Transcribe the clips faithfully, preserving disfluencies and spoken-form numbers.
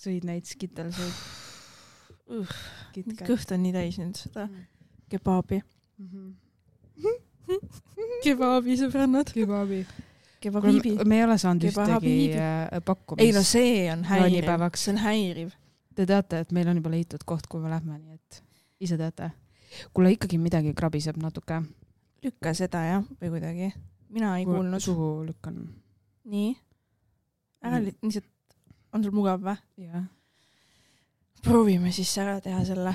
sõid neid skitelseid. Uh, kõht on nii täis nüüd seda mm. kebaabi. Mm-hmm. Kebaabi sõbrannad. Kebaabi. Kebaabi. Me ei ole saanud ühtegi pakkumist. Ei no see on häiriv. See on häiriv. Te teate, et meil on juba leitud koht, kui me lähme, nii et ise teate. Kuule ikkagi midagi krabiseb natuke. Lükka seda, jah, või kuidagi. Mina ei Kui kuulnud. Suhu lükkan. Nii. Ära li- lihtsalt on sul mugav või? Jah. Proovime siis ära teha selle.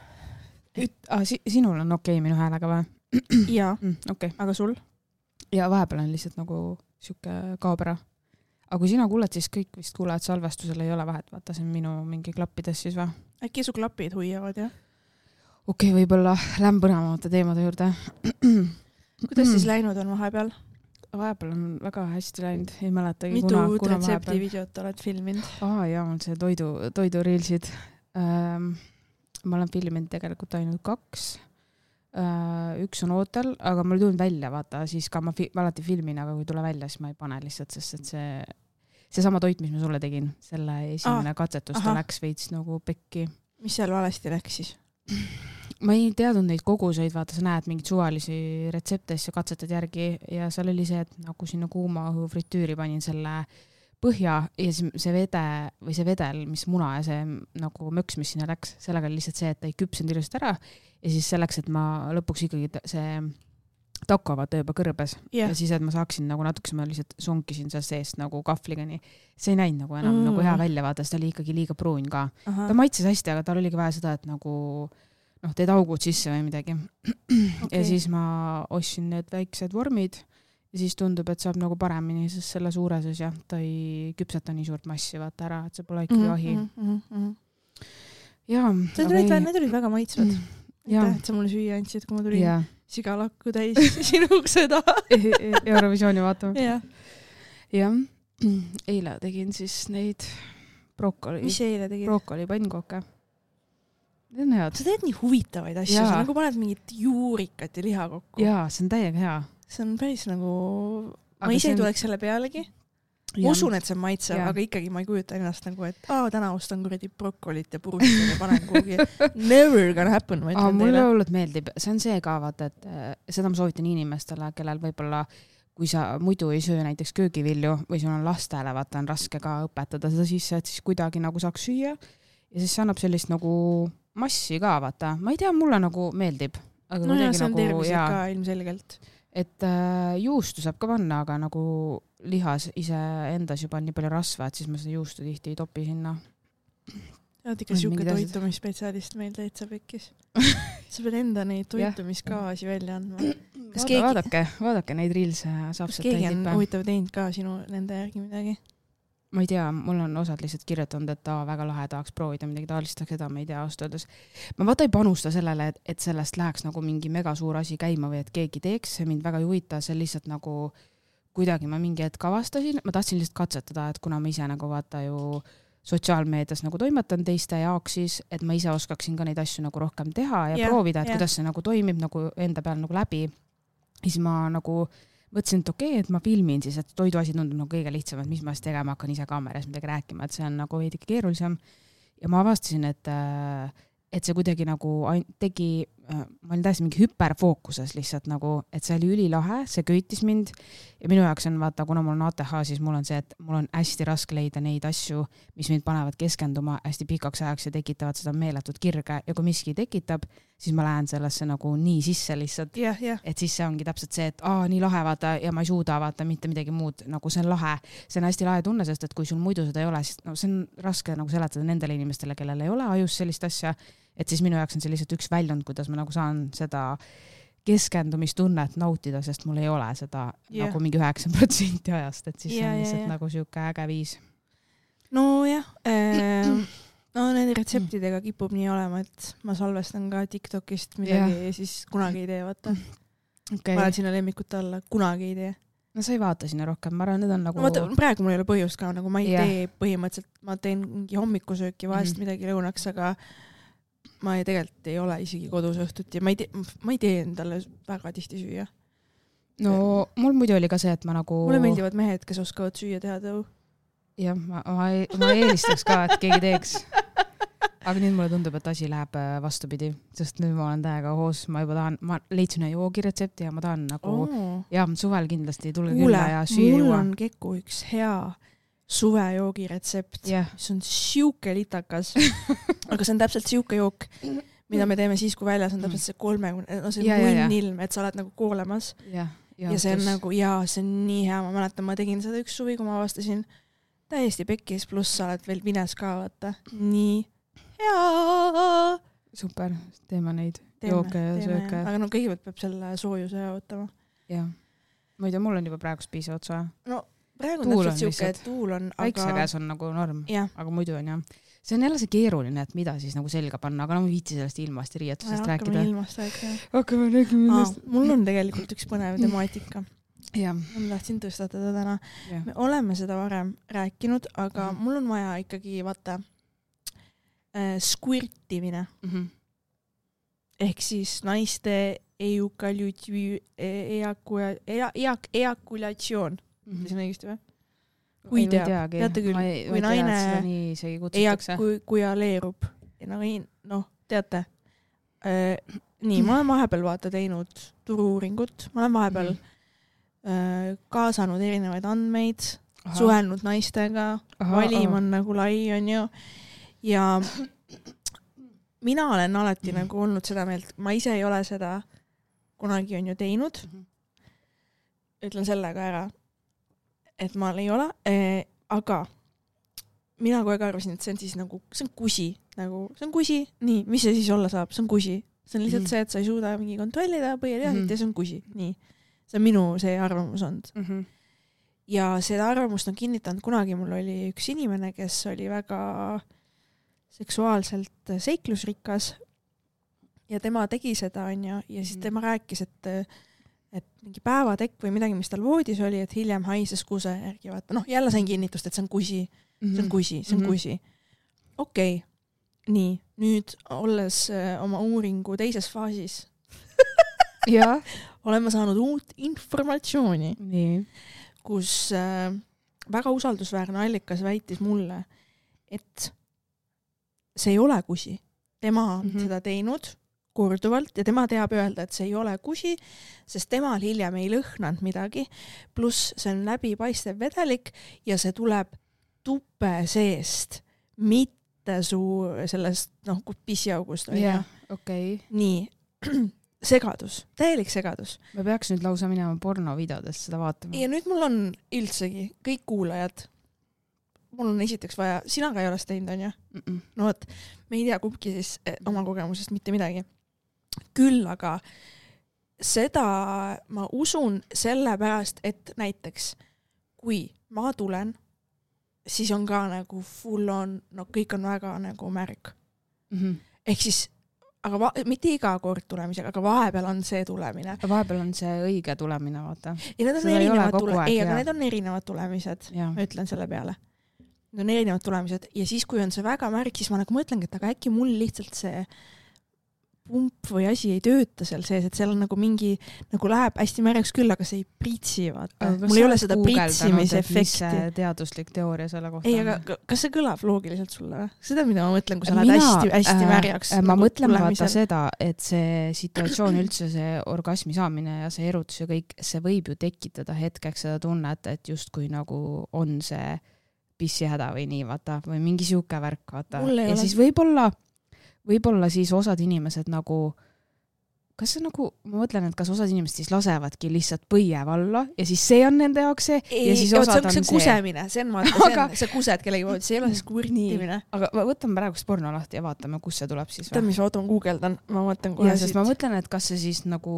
Üt, ah, si, sinul on okei okay, minu häälega või? Jaa, mm, okay. Aga sul? Ja vahepeal on lihtsalt nagu siuke kaobera. Aga kui sina kuuled, siis kõik vist kuuled salvestusel ei ole vahet. Vaata, see on minu mingi klappides siis või? Äkki su klapid huiavad, jah? Okei, okay, võib-olla lähen põnevamate teemade juurde. Kuidas siis läinud on vahepeal? Vahepeal on väga hästi läinud. Ei mäletagi, mitu kuna, uut kuna retsepti vahepeal... videot oled filminud? Aa, jaa, on see toidu, toidu reelsid. Ähm, ma olen filminud tegelikult ainult kaks. Äh, üks on ootel, aga mul tulnud välja, vaata, siis ka ma fi- alati filmin, aga kui tule välja, siis ma ei pane lihtsalt, sest et see, see sama toit, mis ma sulle tegin, selle esimene ah, katsetus, ta läks veits nagu pekki. Mis seal valesti läks siis? Ma ei teadnud neid koguseid, vaata, sa näed mingid suvalisi retsepte, siis sa katsetad järgi ja seal oli see, et nagu sinna kuuma õhu fritüüri panin selle põhja ja see vede või see vedel, mis muna ja see nagu möks, mis sinna läks, sellega oli lihtsalt see, et ta ei küpsenud ilusasti ära ja siis selleks, et ma lõpuks ikkagi see takkavad juba kõrbes yeah. ja siis, et ma saaksin nagu natukese, ma lihtsalt sonkisin seal seest nagu kahvligani. See ei näinud nagu enam mm. nagu hea välja vaata, sest ta oli ikkagi liiga pruun ka. Aha. Ta maitses hästi, aga tal oligi vaja seda, et nagu noh, teed augud sisse või midagi. Okay. Ja siis ma ostsin need väiksed vormid ja siis tundub, et saab nagu paremini, sest selle suureses jah, ta ei küpseta nii suurt massi vaata ära, et see pole ikkagi ahi. Mm -hmm. Ja, see tulid, ei... need olid väga maitsvad. Mm. Et sa mulle süüa andsid, kui ma tulin ja. Sigalakku täis sinuks seda. Eurovisiooni vaatama. Ja. Ja, eile tegin siis neid brokoli. Mis eile tegid? Brokoli pannkooke. Need on head. Sa teed nii huvitavaid asju, sa nagu paned mingit juurikat ja liha kokku. Jaa, see on täiega hea. See on päris nagu... Aga ma ise ei on... tuleks selle pealegi. Ja. Usun, et see on maitsev, aga ikkagi ma ei kujuta ennast nagu, et aa, täna ostan kuradi brokolit ja purustan ja panen kuhugi. Never gonna happen. Aa, mulle hullult meeldib. See on see ka, vaata, et seda ma soovitan inimestele, kellel võib-olla kui sa muidu ei söö näiteks köögivilju või sul on lastele, vaata, on raske ka õpetada seda sisse, et siis kuidagi nagu saaks süüa ja siis see annab sellist nagu massi ka, vaata. Ma ei tea, mulle nagu meeldib. Aga no ja, see on nagu, tervised ja, ka ilmselgelt. Et äh, juustu saab ka panna, aga nagu lihas ise endas juba on nii palju rasva, et siis ma seda juustu tihti ei topi sinna. Oled ikka siuke toitumisspetsialist meil täitsa pekkis. Sa pead enda neid toitumiskaasi välja andma. Kas keegi... Vaadake, vaadake neid reels saab kas keegi on huvitav teinud ka sinu nende järgi midagi? Ma ei tea, mul on osad lihtsalt kirjutanud, et ta väga lahe tahaks proovida midagi taolist, seda ma ei tea austöödes. Ma vaata ei panusta sellele, et, et sellest läheks nagu mingi mega suur asi käima või et keegi teeks, see mind väga ei huvita, see lihtsalt nagu kuidagi ma mingi hetk avastasin, ma tahtsin lihtsalt katsetada, et kuna ma ise nagu vaata ju sotsiaalmeedias nagu toimetan teiste jaoks siis, et ma ise oskaksin ka neid asju nagu rohkem teha ja yeah, proovida, et yeah. kuidas see nagu toimib nagu enda peal nagu läbi. Siis ma nagu mõtlesin, et okei, okay, et ma filmin siis, et toiduasi tundub nagu kõige lihtsam, et mis ma siis tegema hakkan ise kaameras midagi rääkima, et see on nagu veidike keerulisem. Ja ma avastasin, et, et see kuidagi nagu tegi, ma olin täiesti mingi hüperfookuses lihtsalt nagu, et see oli ülilahe, see köitis mind ja minu jaoks on vaata, kuna mul on A T H, siis mul on see, et mul on hästi raske leida neid asju, mis mind panevad keskenduma hästi pikaks ajaks ja tekitavad seda meeletut kirge ja kui miski tekitab, siis ma lähen sellesse nagu nii sisse lihtsalt, yeah, yeah. et siis see ongi täpselt see, et aa, nii lahe vaata ja ma ei suuda vaata mitte midagi muud, nagu see on lahe, see on hästi lahe tunne, sest et kui sul muidu seda ei ole, siis no, see on raske nagu seletada nendele inimestele, kellel ei ole ajus sellist asja, et siis minu jaoks on see lihtsalt üks väljund, kuidas ma nagu saan seda keskendumistunnet nautida, sest mul ei ole seda yeah. nagu mingi üheksakümmend protsenti ajast, et siis yeah, on lihtsalt yeah, yeah. nagu siuke äge viis. No jah, äh, no nende retseptidega kipub nii olema, et ma salvestan ka TikTokist midagi yeah. ja siis kunagi ei tee, vaata. Okay. Ma olen sinna lemmikute alla, kunagi ei tee. No sa ei vaata sinna rohkem, ma arvan, need on nagu... No, vaata, praegu mul ei ole põhjust ka, nagu ma ei yeah. tee põhimõtteliselt, ma teen mingi hommikusööki vahest mm-hmm. midagi lõunaks, aga ma ei, tegelikult ei ole isegi kodus õhtut ja ma ei tee, ma ei tee endale väga tihti süüa. No mul muidu oli ka see, et ma nagu... Mulle meeldivad mehed, kes oskavad süüa teha tõu. jah, ma, ma, ma eelistaks ka, et keegi teeks. Aga nüüd mulle tundub, et asi läheb vastupidi, sest nüüd ma olen täiega hoos, ma juba tahan, ma leidsin ühe joogiretsepti ja ma tahan nagu, oh. ja suvel kindlasti tulge Kuule, külla ja süüa juua. Mul on Keku üks hea suve joogiretsept, yeah. mis on siuke litakas, aga see on täpselt siuke jook, mida me teeme siis, kui väljas on täpselt see kolmekümne, no see ja, munn ilm, et sa oled nagu koolemas. Ja, ja see on nagu, jaa, see on nii hea, ma mäletan, ma tegin seda üks suvi, kui ma avastasin täiesti pekkis, pluss sa oled veel vines ka, vaata. Nii jaa. Super, teeme neid teeme, jooke ja teeme, sööke. Aga no kõigepealt peab selle soojuse võtama. Jah. Ma ei tea, mul on juba praegust piisavalt soe. No praegu on täpselt siuke, et tuul on, aga... Väikse käes on nagu norm, ja. Aga muidu on jah. See on jälle see keeruline, et mida siis nagu selga panna, aga no ma viitsi sellest ilmast ja riietusest ja, rääkida. Hakkame ilmast rääkida. Hakkame rääkima ilmast. Mul on tegelikult üks põnev temaatika. Ja. Ma tahtsin tõstatada täna. Ja. Me oleme seda varem rääkinud, aga mm. mul on vaja ikkagi, vaata, äh, squirtimine. Mm-hmm. Ehk siis naiste ejakulatsioon. Mm-hmm. See on õigesti või? Kui teab, teate küll, ei, kui naine ejakujaleerub, no, no teate, äh, nii, ma olen vahepeal vaata teinud turu-uuringut, ma olen vahepeal äh, kaasanud erinevaid andmeid, aha. Suhelnud naistega, aha, valim on aha. Nagu lai, on ju, ja mina olen alati mm. nagu olnud seda meelt, ma ise ei ole seda kunagi on ju teinud, mm. ütlen sellega ära, et ma ei ole, äh, aga mina kogu aeg arvasin, et see on siis nagu, see on kusi, nagu, see on kusi, nii, mis see siis olla saab, see on kusi. See on lihtsalt mm-hmm. see, et sa ei suuda mingi kontrollida põhireaalselt mm-hmm. ja see on kusi, nii. See on minu see arvamus olnud. Mm-hmm. Ja seda arvamust on kinnitanud, kunagi mul oli üks inimene, kes oli väga seksuaalselt seiklusrikas ja tema tegi seda, on ja, ja siis tema rääkis, et et mingi päevatekk või midagi, mis tal voodis oli, et hiljem haises kuse järgi vaata. Noh, jälle sain kinnitust, et see on kusi. Mm-hmm. See on kusi, see on mm-hmm. kusi. Okei, okay. Nii. Nüüd olles äh, oma uuringu teises faasis ja. Olen ma saanud uut informatsiooni, nii. Kus äh, väga usaldusväärne allikas väitis mulle, et see ei ole kusi. Tema on mm-hmm. seda teinud korduvalt ja tema teab öelda, et see ei ole kusi, sest temal hiljem ei lõhnanud midagi, pluss see on läbipaistev vedelik ja see tuleb tuppe seest, mitte suu sellest, noh, pissiaugust. Jah, okei. Okay. Nii, segadus, täielik segadus. Me peaks nüüd lausa minema pornovideodest seda vaatama. Ja nüüd mul on üldsegi kõik kuulajad, mul on esiteks vaja, sina ka ei ole seda teinud, on ju? Mm-mm. No võt, me ei tea kumbki siis oma kogemusest mitte midagi. Küll aga seda ma usun selle pärast, et näiteks kui ma tulen, siis on ka nagu full on, no kõik on väga nagu märg. Mm-hmm. Ehk siis, aga va- mitte iga kord tulemisega, aga vahepeal on see tulemine. Vahepeal on see õige tulemine, vaata. Ja need on seda erinevad, tule- ei, aga need on erinevad tulemised, ja. Ma ütlen selle peale. Need on erinevad tulemised ja siis, kui on see väga märg, siis ma nagu mõtlengi, et aga äkki mul lihtsalt see pump või asi ei tööta seal sees, et seal on nagu mingi, nagu läheb hästi märjaks küll, aga see ei pritsi, vaata. Mul ei ole seda pritsimise efekti. Mis teaduslik teooria selle kohta? Ei, aga kas see kõlab loogiliselt sulle? Seda, mida ma mõtlen, kui sa lähed hästi, hästi märjaks. Äh, ma nagu mõtlen vaata seda, et see situatsioon üldse, see orgasmi saamine ja see erutus ja kõik, see võib ju tekitada hetkeks seda tunnet, et just kui nagu on see pissihäda või nii, vaata, või mingi siuke värk, vaata. Ja ole... siis võib-olla võib-olla siis osad inimesed nagu, kas see nagu, ma mõtlen, et kas osad inimesed siis lasevadki lihtsalt põiev alla ja siis see on nende jaoks see ei, ja siis osad on see. See on kusemine, see on vaata, see on, see kused kellegi pood, see ei ole siis kurtimine. Aga võtame praegu porno lahti ja vaatame, kus see tuleb siis. Tead, mis ma otan guugeldan, ma mõtlen kohe siit. Ma mõtlen, et kas see siis nagu,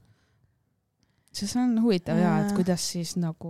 see on huvitav ja, et kuidas siis nagu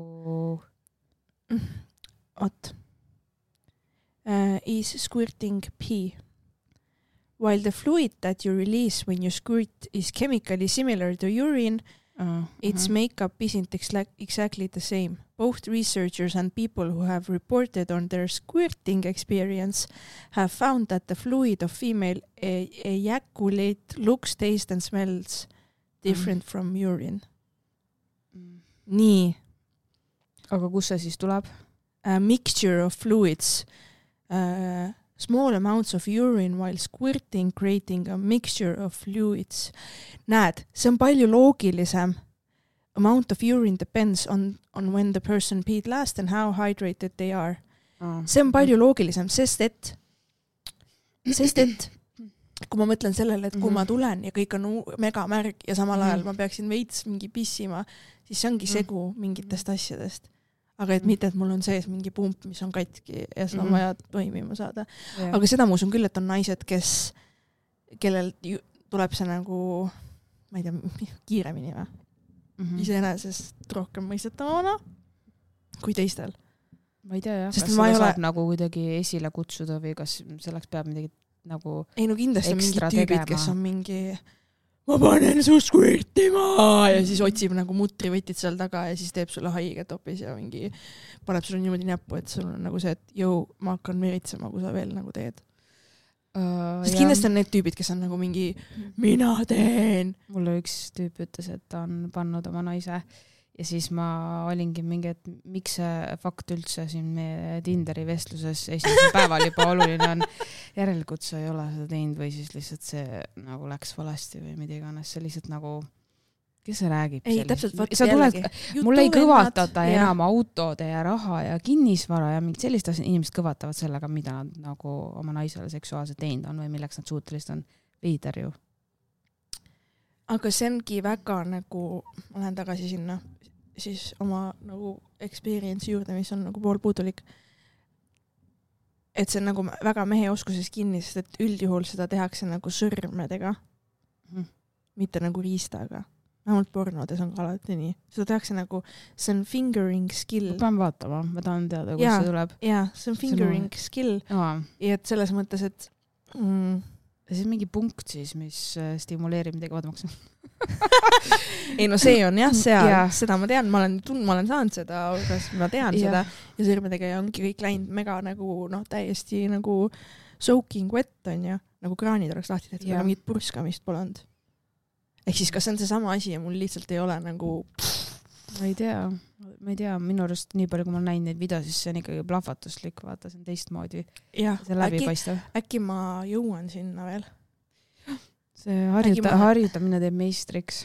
Ot. Uh, is squirting pee. While the fluid that you release when you squirt is chemically similar to urine, uh, its uh-huh. makeup isn't ex- exactly the same. Both researchers and people who have reported on their squirting experience have found that the fluid of female e- ejaculate looks, tastes and smells different mm. from urine. Mm. Nii. Aga kus see siis tuleb? a mixture of fluids, uh, small amounts of urine while squirting, creating a mixture of fluids. Näed, see on palju loogilisem. Amount of urine depends on, on when the person peed last and how hydrated they are. Oh. See on palju loogilisem, sest et, sest et kui ma mõtlen sellele, et kui mm-hmm. ma tulen ja kõik on mega märg ja samal ajal mm-hmm. ma peaksin veits mingi pissima, siis see ongi segu mingitest asjadest. Aga et mitte, et mul on sees mingi pump, mis on katki ja seda on vaja toimima saada. Yeah. Aga seda ma usun küll, et on naised, kes, kellel tuleb see nagu, ma ei tea, kiiremini või? Mm-hmm. Iseenesest rohkem mõistetavana kui teistel. Ma ei tea, jah. Sest kas seda saab ole... nagu kuidagi esile kutsuda või kas selleks peab midagi nagu ei no kindlasti on mingid tüübid, tegema. Kes on mingi ma panen su squirtima ja siis otsib nagu mutrivõtid seal taga ja siis teeb sulle haiget hoopis ja mingi paneb sulle niimoodi näppu, et sul on nagu see, et jõu, ma hakkan meritsema, kui sa veel nagu teed. Uh, sest jah. Kindlasti on need tüübid, kes on nagu mingi mina teen. Mulle üks tüüp ütles, et ta on pannud oma naise ja siis ma olingi mingi, et miks see fakt üldse siin meie Tinderi vestluses esimesel päeval juba oluline on. Järelikult sa ei ole seda teinud või siis lihtsalt see nagu läks valesti või mida iganes. See lihtsalt nagu, kes see räägib? Ei, täpselt, sa tuled, mul ei kõvatata ja. Enam autode ja raha ja kinnisvara ja mingid sellist asja, inimesed kõvatavad sellega, mida nad nagu oma naisele seksuaalselt teinud on või milleks nad suutelised on. Veider ju. Aga see ongi väga nagu, ma lähen tagasi sinna siis oma nagu experience juurde, mis on nagu pool puudulik. Et see on nagu väga mehe oskuses kinni, sest et üldjuhul seda tehakse nagu sõrmedega, mm. mitte nagu riistaga. Vähemalt pornodes on ka alati nii. Seda tehakse nagu, see on fingering skill. Ma pean vaatama, ma tahan teada, kus ja, see tuleb. Jaa, see on fingering see skill. Aa. Ja et selles mõttes, et mm, ja siis mingi punkt siis, mis stimuleerib midagi vaadamaks. ei no see on jah, seal, ja. Seda ma tean, ma olen, tund, ma olen saanud seda, ma tean ja. Seda ja sõrmedega ja ongi kõik läinud mega nagu noh, täiesti nagu soaking wet on ju, nagu kraanid oleks lahti tehtud, aga mingit purskamist pole olnud. Ehk siis kas see on see sama asi ja mul lihtsalt ei ole nagu ma ei tea, ma ei tea, minu arust nii palju, kui ma näin neid video, siis see on ikkagi plahvatuslik, vaata, see on teistmoodi. Ja, see läbi äkki, paistav. Äkki ma jõuan sinna veel. See harjuta, ma... harjutamine teeb meistriks.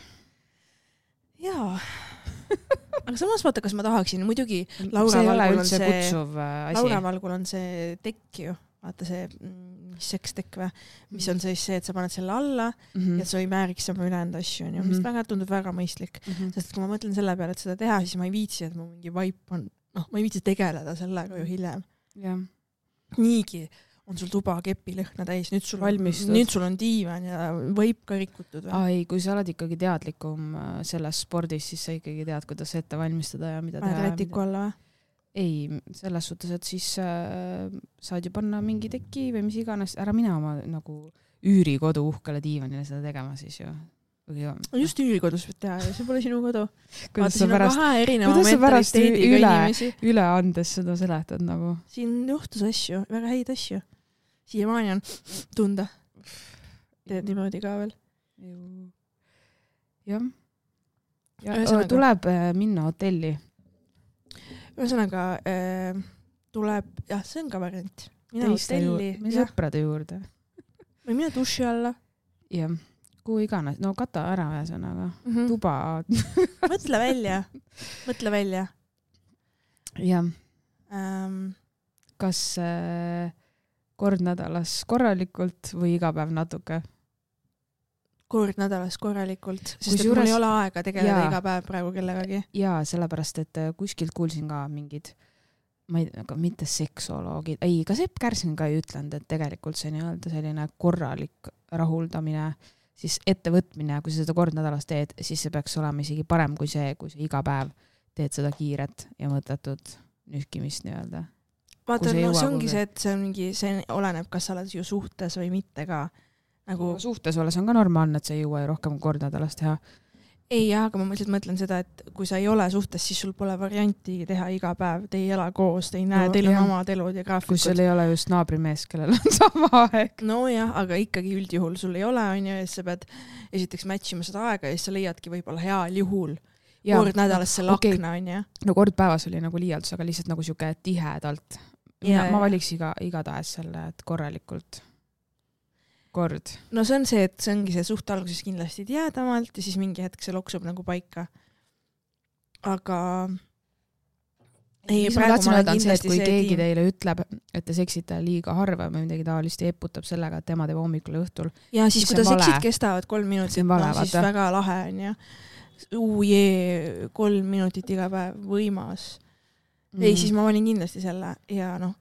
Jaa. Aga samas vaata, kas ma tahaksin, muidugi Laura Valgul on see, kutsuv Laura Valgul on see tekk ju, vaata see sekstekk või, mis on siis see, et sa paned selle alla mm-hmm. ja sa ei määriks sama ülejäänud asju, on ju, mis mm-hmm. väga tundub väga mõistlik. Mm-hmm. Sest kui ma mõtlen selle peale, et seda teha, siis ma ei viitsi, et mu mingi vaip on, noh, ma ei viitsi tegeleda sellega ju hiljem. Ja. Niigi on sul tuba kepilõhna täis, nüüd sul, nüüd sul on diivan ja võib ka rikutud. Aa, ei, kui sa oled ikkagi teadlikum selles spordis, siis sa ikkagi tead, kuidas ette valmistada ja mida teha. Rätiku alla või? Ei, selles suhtes, et siis äh, saad ju panna mingi teki või mis iganes, ära mine oma nagu üürikodu uhkele diivanile seda tegema siis ju. Just üürikodus võid teha ja see pole sinu kodu. Kuidas sa pärast, pärast üle, üle andes seda seletad nagu? Siin juhtus asju, väga häid asju. Siiamaani on tunda. Teed niimoodi ka veel. Jah. Ja, ja tuleb minna hotelli. Ühesõnaga äh, tuleb, jah, see on ka variant. Mina Teiste hotelli. Ju, sõprade juurde. Või mina duši alla. Jah. Kuhu iganes, no kata ära ühesõnaga. Mm-hmm. Tuba. Mõtle välja. Mõtle välja. Jah. Um, kas äh, kord nädalas korralikult või iga päev natuke? Kord nädalas korralikult, sest et mul ei ole aega tegeleda jaa, iga päev praegu kellegagi. Jaa, sellepärast, et kuskilt kuulsin ka mingid, ma ei tea, mitte seksoloogid, ei, ka Sepp Kärsin ka ei ütlenud, et tegelikult see nii-öelda selline korralik rahuldamine, siis ettevõtmine, kui sa seda kord nädalas teed, siis see peaks olema isegi parem kui see, kui sa iga päev teed seda kiiret ja mõttetut nühkimist nii-öelda. Vaata, no see ongi see, et see, on mingi, see oleneb, kas sa oled ju suhtes või mitte ka. Nagu... Suhtes olles on ka normaalne, et sa ei jõua rohkem kord nädalas teha. Ei, jah, aga ma mõtlen, mõtlen seda, et kui sa ei ole suhtes, siis sul pole varianti teha iga päev, te ei ela koos, te ei näe, no, teil on jah. Omad elud ja graafikud. Kui sul ei ole just naabrimees, kellel on sama aeg. No jah, aga ikkagi üldjuhul sul ei ole, on ju, ja sa pead esiteks matchima seda aega ja siis sa leiadki võib-olla heal juhul kord nädalas selle okay. akna on ju. No kord päevas oli nagu liialdus, aga lihtsalt nagu siuke tihedalt. Ja, ma valiks iga, igatahes selle, et korralikult kord. No see on see, et see ongi see suht alguses kindlasti tihedamalt ja siis mingi hetk see loksub nagu paika. Aga ei, mis ma tahtsin öelda on see, et kui see keegi tiim... teile ütleb, et te seksite liiga harva või midagi taolist ja eputab sellega, et tema teeb hommikul õhtul. Ja siis, siis kui ta seksid kestavad kolm minutit, no, siis väga lahe on ja uujee, kolm minutit iga päev, võimas. Mm. Ei, siis ma valin kindlasti selle ja noh,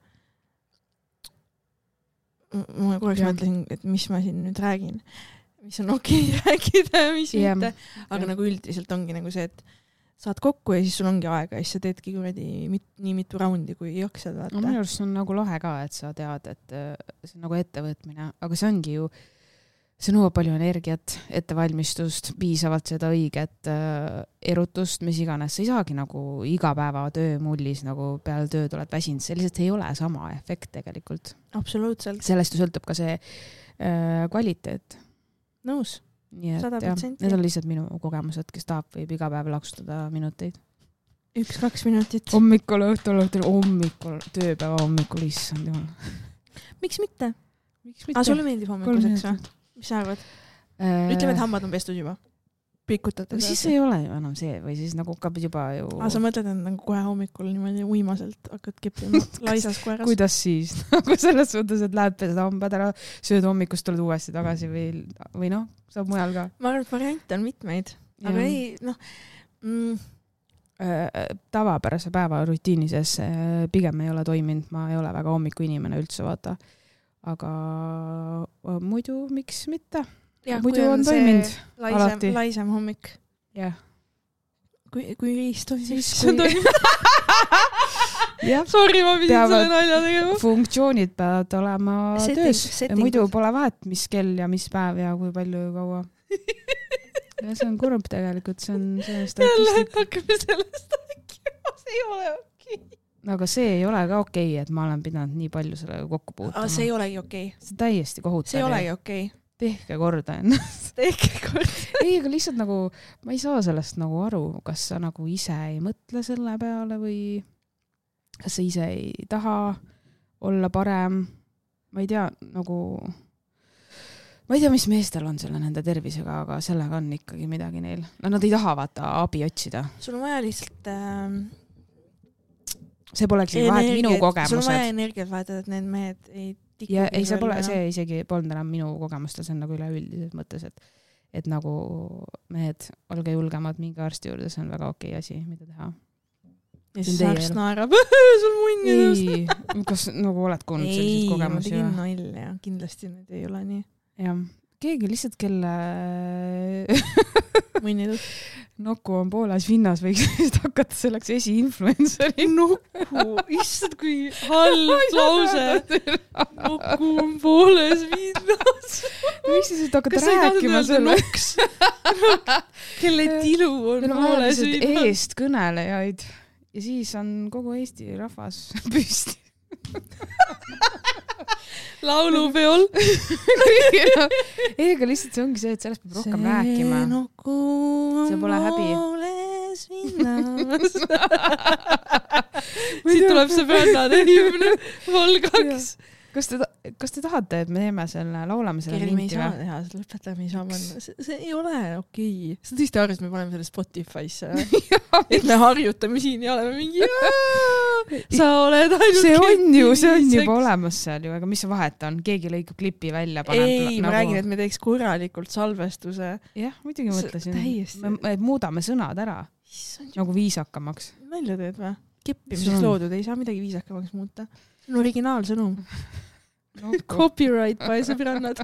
ma korraks mõtlesin, et mis ma siin nüüd räägin, mis on okei okay rääkida ja mis yeah. mitte, aga yeah. nagu üldiselt ongi nagu see, et saad kokku ja siis sul ongi aega ja siis sa teedki kuradi mit, nii mitu raundi, kui jaksad. No minu arust on nagu lahe ka, et sa tead, et see on nagu ettevõtmine, aga see ongi ju, see nõuab palju energiat, ettevalmistust, piisavalt seda õiget äh, erutust, mis iganes. Sa ei saagi nagu iga päeva töömullis nagu peale tööd oled väsinud, see lihtsalt ei ole sama efekt tegelikult. Absoluutselt. Sellest ju sõltub ka see äh, kvaliteet. Nõus. Nii et jah, need on lihtsalt minu kogemused, kes tahab võib iga päev laksustada minuteid. Üks, kaks minutit. Hommikul, õhtul, õhtul, hommikul, tööpäeva hommikul, issand jumal. Miks mitte? Miks mitte? Aga sulle meeldib hommikuseks või? Mis sa arvad? Äh... Ütleme, et hambad on pestud juba. Pikutatud. Siis ei ole ju enam see või siis nagu hakkab juba ju... Aga sa mõtled, et nagu kohe hommikul niimoodi uimaselt hakkad keppima laisas koeras? Kuidas siis? Nagu selles suhtes, et lähed pesed hambad ära, sööd hommikust, tuled uuesti tagasi või, või noh, saab mujal ka. Ma arvan, et variante on mitmeid. Aga ja. ei, noh... Mm. Tavapärase päeva rutiini sees pigem ei ole toiminud. Ma ei ole väga hommiku inimene üldse, vaata. Aga muidu miks mitte? Ja, muidu on, on toiminud laisem, alati. Laisem hommik. Jah. Kui, kui riist on, siis kui... on toiminud. jah. Sorry, ma pidin selle nalja tegema. Funktsioonid peavad olema setting, töös. Setting. Muidu pole vahet, mis kell ja mis päev ja kui palju kaua. Ja see on kurb tegelikult. See on see statistik. Jälle hakkame sellest rääkima. See ei ole okei. Okay. Aga see ei ole ka okei, okay, et ma olen pidanud nii palju sellega kokku puutama. Aga see ei olegi okei. Okay. See täiesti kohutav. See ei olegi okei. Okay. Tehke korda ennast. Tehke korda. ei, aga lihtsalt nagu, ma ei saa sellest nagu aru, kas sa nagu ise ei mõtle selle peale või kas sa ise ei taha olla parem. Ma ei tea, nagu, ma ei tea, mis meestel on selle nende tervisega, aga sellega on ikkagi midagi neil. No, nad ei taha vaata abi otsida. Sul on vaja lihtsalt... Ähm... See poleks ei vahet minu kogemused. Sul on vaja energiat vahetada, et need mehed ei ja ei, see pole, see isegi polnud enam minu kogemusta, see on nagu üleüldises mõttes, et, et nagu mehed, olge julgemad, mingi arsti juurde, see on väga okei asi, mida teha. Ja siis arst naerab, sul munni tõust. Kas nagu oled kuulnud selliseid kogemusi? Ei, ma tegin nalja, kindlasti need ei ole nii. Jah, keegi lihtsalt, kelle munni tõust. Nuku on Poolas vinnas, võiks hakata selleks esi-influenceri. Nuku, issand kui halb lause. Nuku on Poolas vinnas. Võiks siis hakata rääkima selle. Kelle tilu on Poolas vinnas. Eest kõnelejaid. Ja siis on kogu Eesti rahvas püsti. Laulupeol. ei, aga lihtsalt see ongi see, et sellest peab rohkem see rääkima. Nuku see pole häbi. Pooles vinnas. Siit tuleb see brännade hümne volgaks. Kas te, kas te tahate, et me teeme selle, laulame selle linti? Me ei saa teha, seda lõpetame, ei saa panna. See, see ei ole okei. Sa tõesti arvas, et me paneme selle Spotify'sse. et me harjutame siin ja oleme mingi sa oled ainult see on ju, see on juba olemas seal ju, aga mis see vahet on? Keegi lõikab klipi välja, paneb ei, nagu... ma räägin, et me teeks korralikult salvestuse. Jah, muidugi mõtlesin. Me, me muudame sõnad ära. Nagu viisakamaks. Nalja teed või? Keppimiseks loodud, ei saa midagi viisakamaks muuta. See on originaalsõnum. No, copyright by sõbrannad.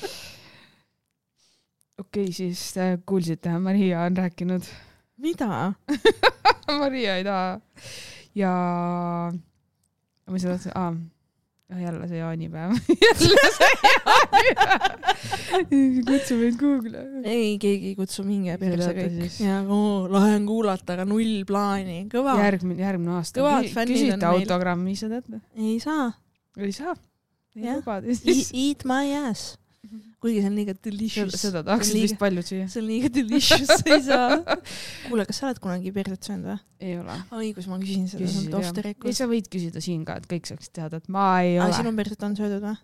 Okei, siis kuulsite, Maria on rääkinud. Mida? Maria ei taha. Ja ma seda tahtsin, aa, jälle see jaanipäev. jälle see jaanipäev. Kutsu meid Google. Ei, keegi ei kutsu minge perse kõik. Ja oo, lahe on kuulata, aga null plaani. Kõva. Järgmine, järgmine aasta. Kõvad fännid on meil. Autogrammi, sa tead? Ei saa. Ei saa. Ei lubad. Eat my ass. kuigi see on liiga delicious. Seda tahaksid vist palju süüa. See on liiga delicious, ei saa. Kuule, kas sa oled kunagi perset söönud või? Ei ole. Õigus, ma küsin seda. Küsisid, ei, sa võid küsida siin ka, et kõik saaks teada, et ma ei ole. Aga sinu perset on söödud või?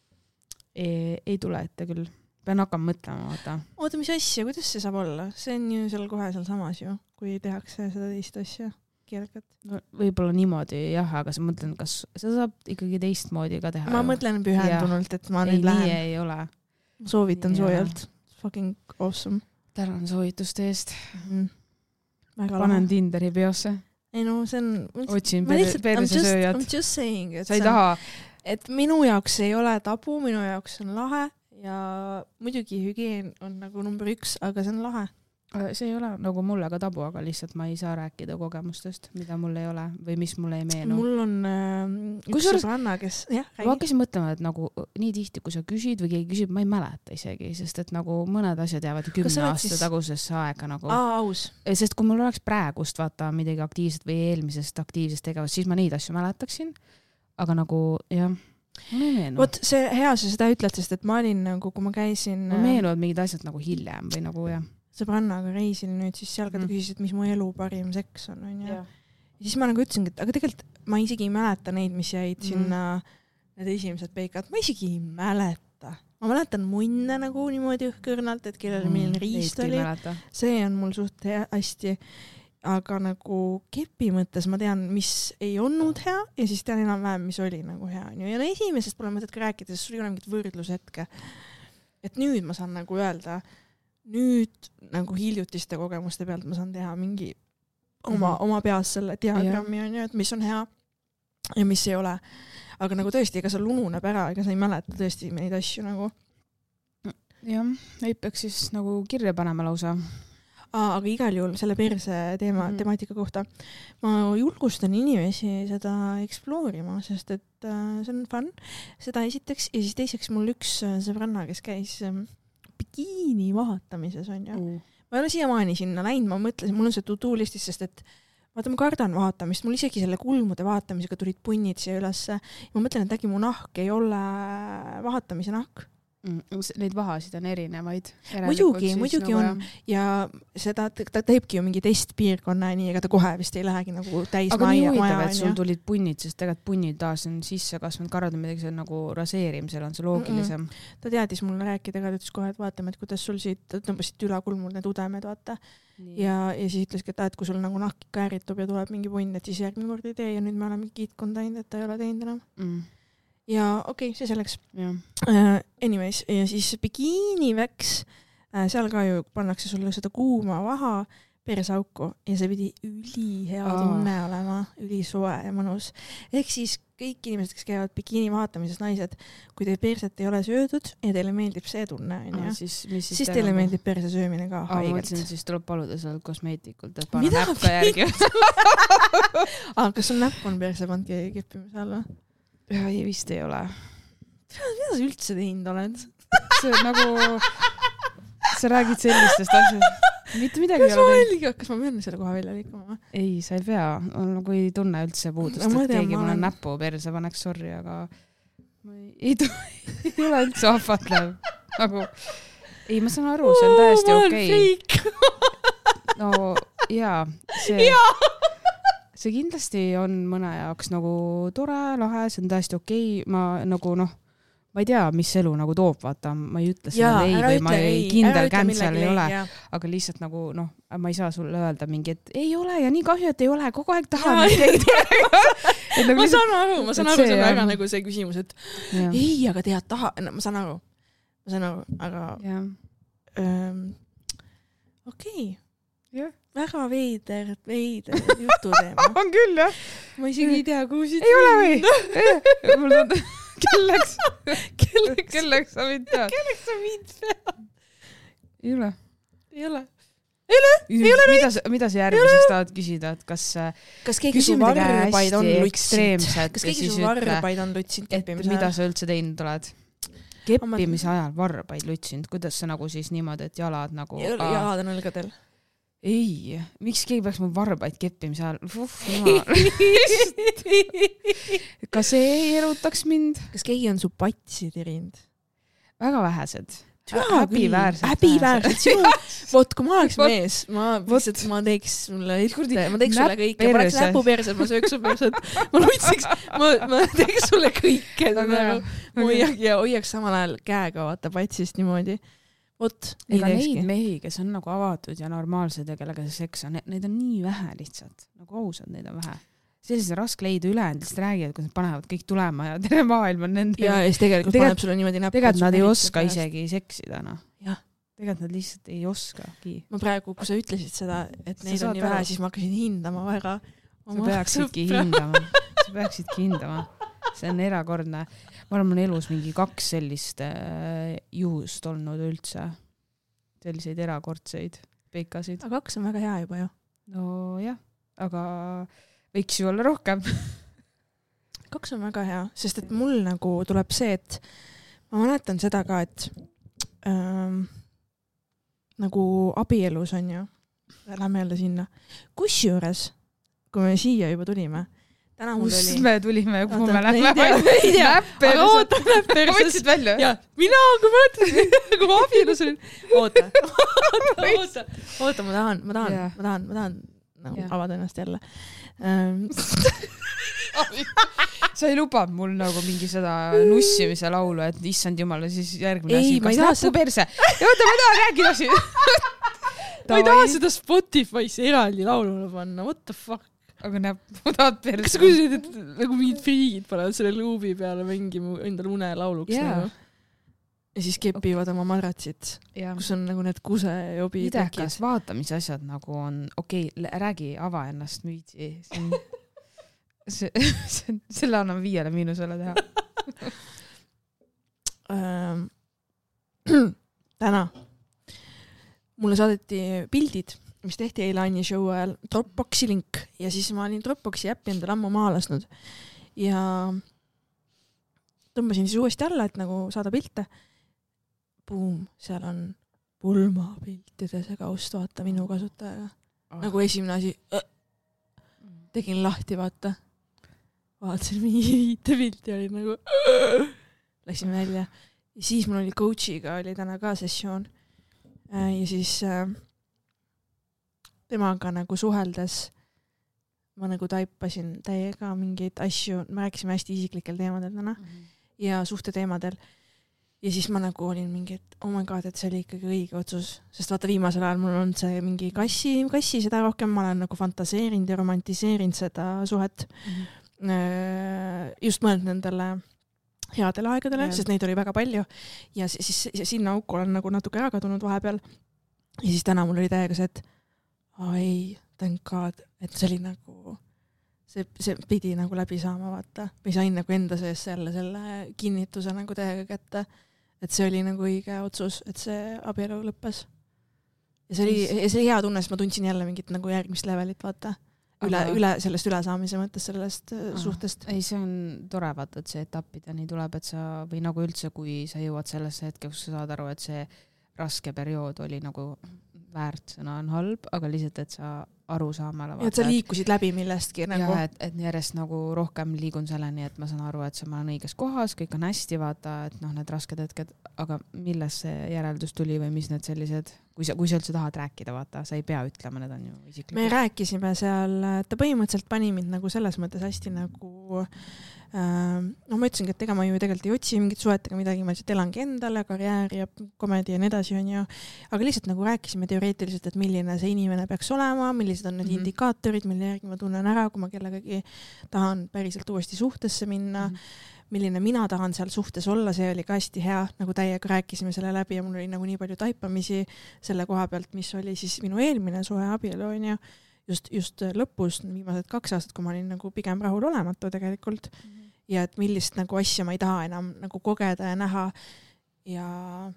Ei, ei tule ette küll. Pean hakkama mõtlema, vaata. Oota, mis asja, kuidas see saab olla? See on ju seal kohe seal samas ju, kui tehakse seda teist asja. Keelkat. No, võib-olla niimoodi, jah, aga sa mõtlen, kas see saab ikkagi teistmoodi ka teha? Ma ju? Mõtlen pühendunult, et ma nüüd ei, lähen. Ei, ei ole. Soovitan ja. Soojalt. Fucking awesome. Tänan soovituste eest. Mm. Väga Panen lahe. Tinderi biosse. Ei no, see on... Otsin persesööjad. I'm just saying. Sa ei taha... Et minu jaoks ei ole tabu, minu jaoks on lahe ja muidugi hügieen on nagu number üks, aga see on lahe. See ei ole nagu mulle ka tabu, aga lihtsalt ma ei saa rääkida kogemustest, mida mul ei ole või mis mulle ei meenu. Mul on äh, üks Kusjuures, sõbranna, kes... Jah, ma hakkasin mõtlema, et nagu nii tihti, kui sa küsid või keegi küsib, ma ei mäleta isegi, sest et nagu mõned asjad jäävad kümne aasta siis... tagusesse aega. Nagu. Aa, aus. Sest kui mul oleks praegust vaata midagi aktiivset või eelmisest aktiivsest tegevust, siis ma neid asju mäletaksin. Aga nagu, jah, mulle ei meenu. Vot see hea, sa seda ütled, sest et ma olin nagu, kui ma käisin... Ma meenuvad mingid asjad nagu hiljem või nagu, jah. Sõbrannaga reisil nüüd, siis seal ka ta mm. küsis, et mis mu elu parim seks on. on ja. Ja siis ma nagu ütlesingi, et aga tegelikult ma isegi ei mäleta neid, mis jäid mm. sinna need esimesed peikad. Ma isegi ei mäleta. Ma mäletan munne nagu niimoodi õhkõrnalt, et kellel mm. milline riist oli. See on mul suht hea, hästi. Aga nagu kepi mõttes ma tean, mis ei olnud hea ja siis tean enam-vähem, mis oli nagu hea. Ja no esimesest pole mõtet ka rääkida, sest sul ei ole mingit võrdlushetke. Et nüüd ma saan nagu öelda... Nüüd nagu hiljutiste kogemuste pealt ma saan teha mingi oma, mm-hmm. oma peas selle diagrammi, on ju, et mis on hea ja mis ei ole. Aga nagu tõesti, ega seal ununeb ära, ega sa ei mäleta tõesti neid asju nagu. Jah, neid peaks siis nagu kirja panema lausa. Aa, aga igal juhul selle perse teema, mm-hmm. temaatika kohta ma julgustan inimesi seda eksploorima, sest et äh, see on fun. Seda esiteks ja siis teiseks mul üks sõbranna, kes käis... Äh, bikiini vahatamises on ju. Uh. Ma ei ole siiamaani sinna läinud, ma mõtlesin, mul on see to-do listis, sest et vaata, ma kardan vahatamist, mul isegi selle kulmude vahatamisega tulid punnid siia ülesse. Ma mõtlen, et äkki mu nahk ei ole vahatamise nahk. Mm, neid vahasid on erinevaid. Muidugi, muidugi nagu on. Ja seda, ta teebki ju mingi testpiirkonna, nii ega ta kohe vist ei lähegi nagu täis aga maja. Aga nii huvitav, et sul tulid punnid, sest tegelikult punnid taas on sisse kasvanud, karad on midagi, see on nagu raseerimisel on see loogilisem. Mm-mm. Ta teadis mulle rääkida, aga ta ütles kohe, et vaatame, et kuidas sul siit tõmbasid ülakulmul need udemed, vaata. Ja, ja siis ütleski, et, et kui sul nagu nahk ikka ääritub ja tuleb mingi punn, et siis järgmine kord ei tee ja nüüd me oleme kiitkond teinud, et ta ei ole teinud enam. Mm. Ja okei, okay, see selleks. Uh, anyways, ja siis bikiiniväks, uh, seal ka ju pannakse sulle seda kuuma vaha persauku ja see pidi üli hea oh. tunne olema, üli soe ja mõnus. Ehk siis kõik inimesed, kes käivad bikiini vahatamises naised, kui teil perset ei ole söödud ja teile meeldib see tunne, oh, siis, siis, siis teile on? Meeldib perse söömine ka oh, haigelt. Mõtlesin, siis tuleb paluda seal kosmeetikult, et pane näpp ka järgi. ah, kas sul näpp on perse pandki keppimise alla? Ja, ei, vist ei ole. Mida sa üldse teinud oled? See nagu... Sa räägid sellistest asjad. Mitte midagi kas ei ole teinud. Kas ma pean selle koha välja liikuma? Ei, sa ei pea. Nagu ei tunne üldse puudust, no, et tean, keegi mulle olen... näpu perse paneks, sorry, aga ma ei, ei, tu... ei ole üldse ahvatlev. Nagu... Ei, ma saan aru, see on täiesti oh, okei. No, jaa. See... Jaa! See kindlasti on mõne jaoks nagu tore, lahe, see on täiesti okei. Ma nagu noh, ma ei tea, mis elu nagu toob, vaata, ma ei ütle seda ei või ma ei kindel kämsel ei ole, ja. Aga lihtsalt nagu noh, ma ei saa sulle öelda mingi, et ei ole ja nii kahju, et ei ole, kogu aeg tahan, et keegi tuleb. Nagu ma saan aru, ma saan aru, see on väga nagu see küsimus, et ja. Ei, aga tead taha, no, ma saan aru, ma saan aru, aga ähm, okei. Ja. Väga veider, veider jututeema. On küll, jah. Ma isegi ei tea, kuhu siit ei ole või? Mul on... Kelleks? Kelleks? Kelleks sa mind tead? Kelleks sa mind tead? Ei ole. Ei ole. Ei ole? Ei ole mida, mida sa järgmiseks tahad küsida? Et kas kas keegi su varbaid on lutsinud? Kas keegi su varbaid on lutsinud keppimise ajal? Mida sa üldse teinud oled? Keppimise ajal varbaid lutsinud? Kuidas sa nagu siis niimoodi, et jalad nagu... Jalad on õlgadel. Ei, miks keegi peaks mu varbaid keppimise ajal? Kas see ei erutaks mind? Kas keegi on su patsi tirinud? väga vähesed. Häbiväärsed. Häbiväärsed. Sinu, vot, kui ma oleks mees, ma, võtsid, ma teeks sulle, ma teeks sulle kõike, ma oleks näpu perse, ma sööks su perset, ma lutsiks, ma, ma teeks sulle kõike. Nagu, ma hoiaks, ja hoiaks samal ajal käega vaata patsist niimoodi. Vot, nii ega teekski. neid mehi, kes on nagu avatud ja normaalsed ja kellega see seks on, neid on nii vähe lihtsalt. Nagu ausad, neid on vähe. Sellised raske leida ülejäänud, lihtsalt räägivad, kui nad panevad kõik tulema ja tere maailm on nende. Ja siis tegelikult paneb sulle niimoodi näppu. Tegelikult nad ei oska isegi seksida, noh. Jah. Tegelikult nad lihtsalt ei oskagi. Ma praegu, kui sa ütlesid seda, et neid on nii vähe, siis ma hakkasin hindama väga. Sa peaksidki hindama. Sa peaksidki hindama. See on erakordne. Ma olen mun elus mingi kaks sellist juhust olnud üldse. Selliseid erakordseid peikasid. Aga kaks on väga hea juba ju. No jah, aga võiks ju olla rohkem. Kaks on väga hea, sest et mul nagu tuleb see, et ma mäletan seda ka, et ähm, nagu abielus on ju, lähme jälle sinna, kus juures, kui me siia juba tulime, täna mul kus oli... me tulime ja kuhu me lähme? Ei tea, aga oota, näpperses. Võtsid välja? Ja, mina, kui ma mõtlesin, kui ma abielus olin. Oota, oota, oota, oota, ma tahan, ma tahan, yeah. ma tahan, ma tahan no, avada ennast jälle. Um... sa ei lubanud mul nagu mingi seda nussimise laulu, et issand jumala, siis järgmine ei, asi, kas näppu seda... perse? Ja oota, ma tahan rääkida siin. ma ei taha seda Spotify's eraldi laulule panna, what the fuck? Aga näppu tahad perse? Kas kui see, et nagu mingid friigid panevad selle luubi peale mingima endale une lauluks yeah. nagu? Ja siis kepivad oma madratsid, kus on nagu need kuse jobi idekas, vaata, mis asjad nagu on, okei, okay, räägi, ava ennast müüdi. See, see, selle annan viiele miinusele teha. Täna mulle saadeti pildid, mis tehti eile Anni show ajal, Dropboxi link ja siis ma olin Dropboxi äppi endale ammu maha lasnud ja tõmbasin siis uuesti alla, et nagu saada pilte. Boom, seal on pulmapiltide see kaust, vaata minu kasutajaga. Oh. Nagu esimene asi, äh, tegin lahti, vaata. Vaatasin mingi viite pilti, oli nagu, äh, läksin välja. Ja siis mul oli coachiga, oli täna ka sessioon. Äh, ja siis äh, temaga nagu suheldes ma nagu taipasin täiega mingeid asju, me rääkisime hästi isiklikel teemadel täna mm-hmm. ja suhte teemadel. Ja siis ma nagu olin mingi, et oh my god, et see oli ikkagi õige otsus. Sest vaata viimasel ajal mul on see mingi kassi, kassi seda rohkem, ma olen nagu fantaseerinud ja romantiseerinud seda suhet. Mm-hmm. Just mõelnud nendele headele aegadele, yeah. sest neid oli väga palju. Ja siis, siis ja sinna auku olen nagu natuke ära kadunud vahepeal. Ja siis täna mul oli täiega see, et oh ei, thank god, et see oli nagu... See, see pidi nagu läbi saama, vaata. Ma sain nagu enda sees selle, selle kinnituse nagu täiega kätte, et see oli nagu õige otsus, et see abielu lõppes. Ja see oli, ja see oli hea tunne, sest ma tundsin jälle mingit nagu järgmist levelit, vaata. Üle, Aga... üle sellest ülesaamise mõttes sellest Aha. suhtest. Ei, see on tore, vaata, et see etappida nii tuleb, et sa, või nagu üldse, kui sa jõuad sellesse hetke, kus sa saad aru, et see raske periood oli nagu väärt sõna on halb, aga lihtsalt, et sa aru saamale vaata. Ja et sa liikusid läbi millestki. Nagu... Ja, et, et järjest nagu rohkem liigun selleni, et ma saan aru, et ma olen õiges kohas, kõik on hästi, vaata, et noh, need rasked hetked, aga milles see järeldus tuli või mis need sellised, kui sa, kui sa üldse tahad rääkida, vaata, sa ei pea ütlema, need on ju isiklikud. Me rääkisime seal, ta põhimõtteliselt pani mind nagu selles mõttes hästi nagu no ma ütlesingi, et ega ma ju tegelikult ei otsi mingit suhet ega midagi, ma lihtsalt elangi endale, karjääri ja komedi ja nii edasi on ju, aga lihtsalt nagu rääkisime teoreetiliselt, et milline see inimene peaks olema, millised on need mm-hmm. indikaatorid, mille järgi ma tunnen ära, kui ma kellegagi tahan päriselt uuesti suhtesse minna, mm-hmm. milline mina tahan seal suhtes olla, see oli ka hästi hea, nagu täiega rääkisime selle läbi ja mul oli nagu nii palju taipamisi selle koha pealt, mis oli siis minu eelmine suhe abielu on ju, just, just lõpus, viimased kaks aastat, kui ma olin nagu pigem rahul olematu tegelikult mm-hmm. ja et millist nagu asja ma ei taha enam nagu kogeda ja näha ja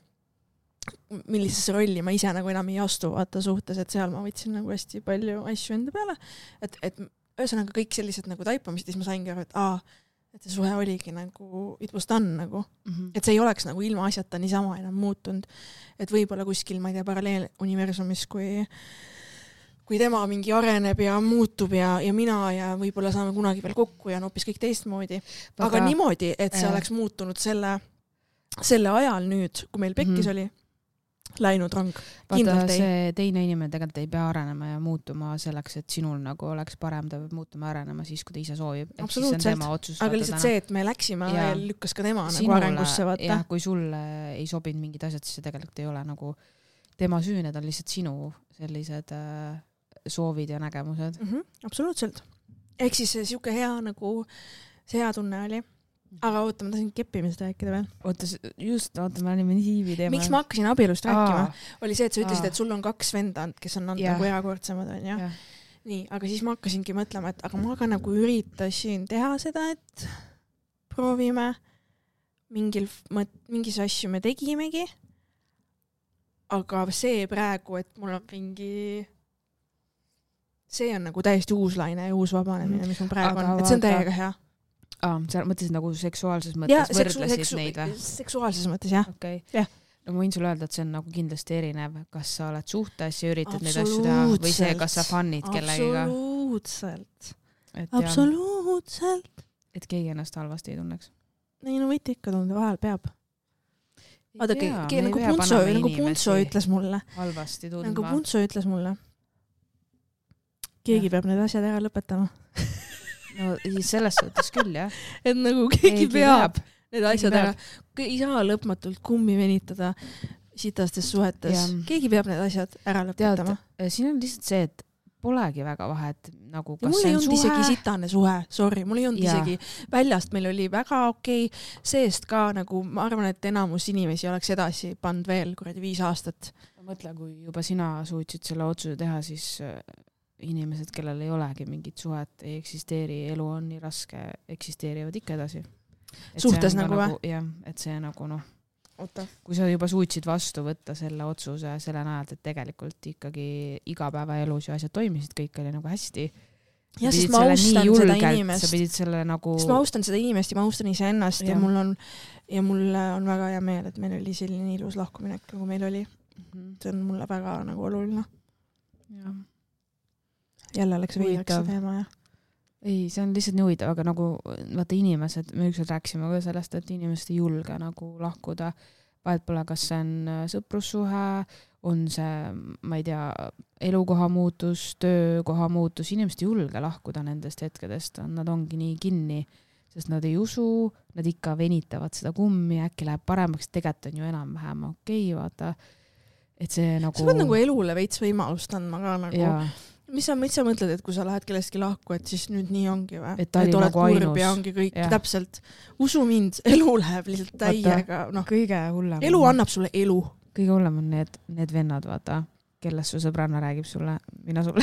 millisesse rolli ma ise nagu enam ei astu vaata suhtes, et seal ma võtsin nagu hästi palju asju enda peale, et, et ühesõnaga kõik sellised nagu taipamist, siis ma saingi aru, et aa, et see suhe oligi nagu it was done nagu, mm-hmm. et see ei oleks nagu ilma asjata niisama enam muutunud, et võib-olla kuskil, ma ei tea, paralleeluniversumis, kui kui tema mingi areneb ja muutub ja, ja mina ja võib-olla saame kunagi veel kokku ja on hoopis kõik teistmoodi. Aga, aga niimoodi, et see äh, oleks muutunud selle selle ajal nüüd, kui meil pekkis mm. oli, läinud rong. Vaata, see teine inimene tegelikult ei pea arenema ja muutuma selleks, et sinul nagu oleks parem, ta peab muutuma arenema siis, kui ta ise soovib. Absoluutselt, aga lihtsalt see, et me läksime ja lükkas ka tema sinule, nagu arengusse. Vaata. Ja, kui sulle ei sobinud mingid asjad, siis see tegelikult ei ole nagu tema süü, need on lihtsalt sinu sellised äh, soovid ja nägemused. Mm-hmm, absoluutselt. Ehk siis see siuke hea nagu, see hea tunne oli. Aga oota, ma tahtsin keppimisest rääkida veel. Oota, just, oota, me olime nii hiivi teema. Miks ma hakkasin abielust rääkima? Aa. Oli see, et sa ütlesid, Aa. et sul on kaks venda, kes on olnud nagu erakordsemad, on ja? Ja. Nii, aga siis ma hakkasingi mõtlema, et aga ma ka nagu üritasin teha seda, et proovime mingil, mingis asju me tegimegi, aga see praegu, et mul on mingi... See on nagu täiesti uus laine ja uus vabanemine, mis mul praegu aga on, et see on täiega hea. Ah, sa mõtlesid nagu seksuaalses mõttes ja, võrdlesid seksu- neid või? Seksuaalses mõttes, jah. Okay. Ja. No ma võin sulle öelda, et see on nagu kindlasti erinev, kas sa oled suhtes ja üritad neid asju teha või see, kas sa fannid kellegiga. Absoluutselt. Et, Absoluutselt. Et keegi ennast halvasti ei tunneks. Ei, no võite ikka tunde, vahel peab. Vaata, keegi nagu Puntso, nagu Puntso ütles mulle. Halvasti tundma. Nagu Puntso ütles mulle. Keegi ja. peab need asjad ära lõpetama. No siis selles suhtes küll, jah. Et nagu keegi, keegi peab, peab need asjad peab. ära. Ei saa lõpmatult kummi venitada sitastes suhetes. Ja. Keegi peab need asjad ära lõpetama. Tead, siin on lihtsalt see, et polegi väga vahet. Nagu, kas mul ei olnud suhe... isegi sitane suhe, sorry. Mul ei olnud ja. isegi väljast. Meil oli väga okei. Okay. Seest ka, nagu ma arvan, et enamus inimesi oleks edasi pand veel kuradi viis aastat. Mõtle, kui juba sina suutsid selle otsuse teha, siis... inimesed, kellel ei olegi mingit suhet, ei eksisteeri, elu on nii raske, eksisteerivad ikka edasi. Et suhtes nagu või? Nagu, jah, et see nagu noh, Oota. kui sa juba suutsid vastu võtta selle otsuse selle najalt, et tegelikult ikkagi igapäevaelus ja asjad toimisid, kõik oli nagu hästi. Ja sest ma austan seda inimest. Sa pidid selle nagu... Sest ma austan seda inimest ja ma austan ise ennast ja, ja mul on, ja mul on väga hea meel, et meil oli selline ilus lahkuminek, nagu meil oli. Mm-hmm. See on mulle väga nagu oluline. Jah. Jälle läks veidaks see teema, jah. Ei, see on lihtsalt nii huvitav, aga nagu vaata inimesed, me ükskord rääksime ka sellest, et inimesed ei julge nagu lahkuda. Vahet pole, kas see on sõprussuhe, on see, ma ei tea, elukoha muutus, töökoha muutus, inimesed ei julge lahkuda nendest hetkedest, nad ongi nii kinni, sest nad ei usu, nad ikka venitavad seda kummi, äkki läheb paremaks, tegelikult on ju enam-vähem okei, vaata, et see nagu... Sa pead nagu elule veits võimalust andma ka nagu... Ja. Mis sa, mis sa mõtled, et kui sa lähed kellestki lahku, et siis nüüd nii ongi või? Et, et oled nagu kurb ainus. Ja ongi kõik ja. Täpselt. Usu mind, elu läheb lihtsalt täiega. No, kõige hullem. Elu annab sulle elu. Kõige hullem on need, need vennad, vaata, kellest su sõbranna räägib sulle, mina sulle,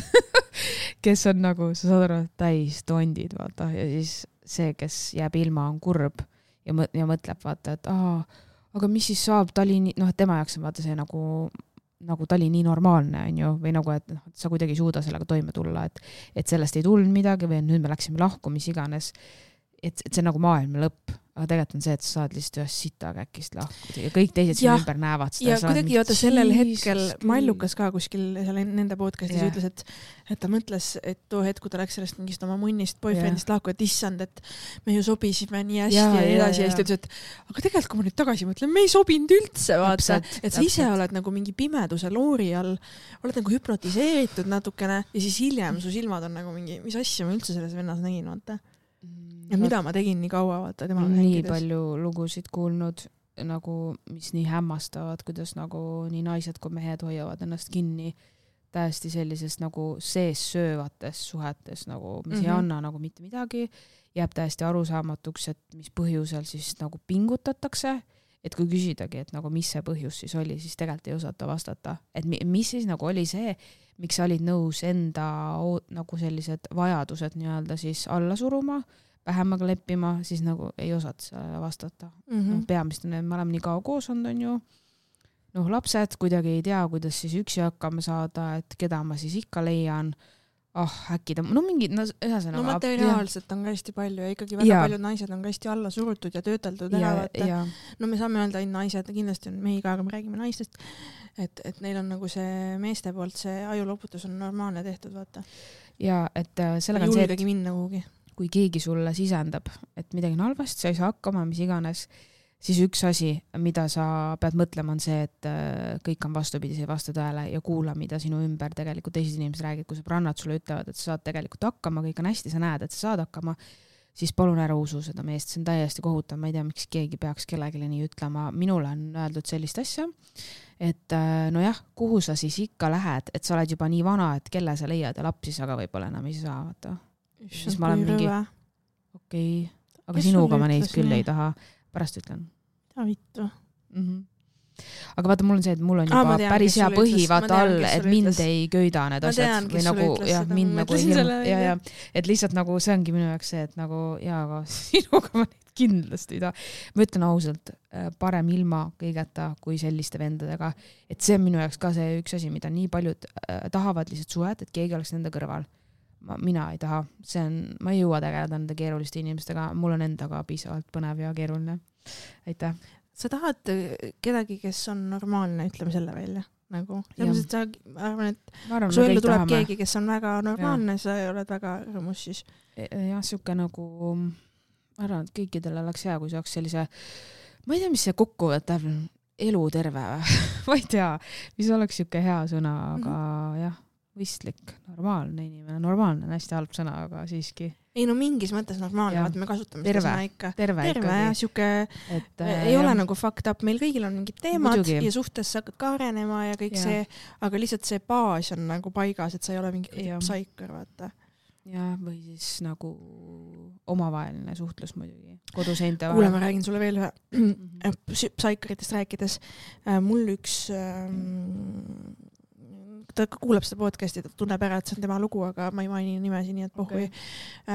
kes on nagu, sa saad aru, täis tondid, vaata, ja siis see, kes jääb ilma, on kurb ja, mõ- ja mõtleb, vaata, et aa, aga mis siis saab, ta oli nii, noh, et tema jaoks on vaata see nagu... nagu ta oli nii normaalne, on ju, või nagu, et, et sa kuidagi ei suuda sellega toime tulla, et, et sellest ei tulnud midagi või nüüd me läksime lahku, mis iganes, et, et see on nagu maailma lõpp, aga tegelikult on see, et sa saad lihtsalt ühest sitakäkist lahkuda ja kõik teised siin ümber näevad seda. Ja kuidagi vaata sellel hetkel Mallukas ka kuskil seal nende podcastis yeah. ütles, et, et ta mõtles, et too hetk, kui ta läks sellest mingist oma munnist boyfriendist yeah. lahku, et issand, et me ju sobisime nii hästi ja, ja edasi ja, ja, ja siis ta ütles, et aga tegelikult kui ma nüüd tagasi mõtlen, me ei sobinud üldse, vaata, et sa täpselt. Ise oled nagu mingi pimeduse loori all, oled nagu hüpnotiseeritud natukene ja siis hiljem su silmad on nagu mingi, mis asja ma üldse selles vennas nägin, vaata. Ja mida ma tegin nii kaua, vaata, tema nii hängides. Palju lugusid kuulnud, nagu, mis nii hämmastavad, kuidas nagu nii naised kui mehed hoiavad ennast kinni täiesti sellisest nagu sees söövates suhetes, nagu, mis mm-hmm. ei anna nagu mitte midagi, jääb täiesti arusaamatuks, et mis põhjusel siis nagu pingutatakse, et kui küsidagi, et nagu mis see põhjus siis oli, siis tegelikult ei osata vastata, et mis siis nagu oli see, miks sa olid nõus enda nagu sellised vajadused nii-öelda siis alla suruma, vähemaga leppima, siis nagu ei osata sellele vastata. Mm-hmm. No, peamist on, et me oleme nii kaua koos on, on ju. Noh, lapsed kuidagi ei tea, kuidas siis üksi hakkama saada, et keda ma siis ikka leian. Ah, äkki ta, no mingi, no ühesõnaga. No materiaalselt on ka hästi palju ja ikkagi väga ja. Paljud naised on ka hästi alla surutud ja tööteldud ära. Ja. No me saame öelda, et naised, kindlasti on mehi ka, aga me räägime naistest, et, et neil on nagu see meeste poolt, see ajuloputus on normaalne tehtud, vaata. Ja, et sellega on see, et minna kuhugi. Kui keegi sulle sisendab, et midagi on halvasti, sa ei saa hakkama, mis iganes, siis üks asi, mida sa pead mõtlema, on see, et kõik on vastupidi, see ei vasta tõele ja kuula, mida sinu ümber tegelikult teised inimesed räägid, kui sõbrannad sulle ütlevad, et sa saad tegelikult hakkama, kõik on hästi, sa näed, et sa saad hakkama, siis palun ära usu seda meest, see on täiesti kohutav, ma ei tea, miks keegi peaks kellelegi nii ütlema, minule on öeldud sellist asja, et nojah, kuhu sa siis ikka lähed, et sa oled juba nii vana, et kelle sa leiad ja lapsis, aga võib-olla enam ei saa, vaata. Siis ma olen mingi, okei, okay, aga Kes sinuga ma neid küll nii? Ei taha, pärast ütlen. mida vittu mm-hmm. aga vaata, mul on see, et mul on juba ah, tean, päris hea põhi ütles, vaata all, et mind ütles. Ei köida need asjad tean, või nagu jah, mind nagu ja, ja, et lihtsalt nagu see ongi minu jaoks see, et nagu jaa, aga sinuga ma neid kindlasti ei taha. Ma ütlen ausalt, parem ilma kõigeta kui selliste vendadega, et see on minu jaoks ka see üks asi, mida nii paljud äh, tahavad lihtsalt suhet, et keegi oleks nende kõrval. Ma, mina ei taha, see on, ma ei jõua tegeleda nende keeruliste inimestega, mul on endaga piisavalt põnev ja keeruline. Aitäh. Sa tahad kedagi, kes on normaalne, ütleme selle välja. Nagu. Selles, sa arvan, et arvan, kui su ellu tuleb tahame. Keegi, kes on väga normaalne, ja. Sa oled väga rõõmus siis. Jah, siuke nagu, ma arvan, et kõikidel oleks hea, kui see oleks sellise, ma ei tea, mis see kokku võtab, elu terve või? Ma ei tea, mis oleks siuke hea sõna, aga mm-hmm. jah, võistlik, normaalne inimene. Normaalne on hästi halb sõna, aga siiski. Ei no mingis mõttes normaalne, vaata me kasutame terve, seda sõna ikka. Terve, terve ja siuke, et, ei äh, ole jah. Nagu fucked up, meil kõigil on mingid teemad muidugi. Ja suhtes sa hakkad ka arenema ja kõik ja. See, aga lihtsalt see baas on nagu paigas, et sa ei ole mingi psaikar, vaata. Ja, või siis nagu omavaheline suhtlus muidugi, koduseinte vahel. Kuule, ma räägin sulle veel ühe psaikaritest rääkides. Mul üks ähm, ta kuuleb seda podcasti, ta tunneb ära, et see on tema lugu, aga ma ei maini nimesi, nii et pohhui. Okay.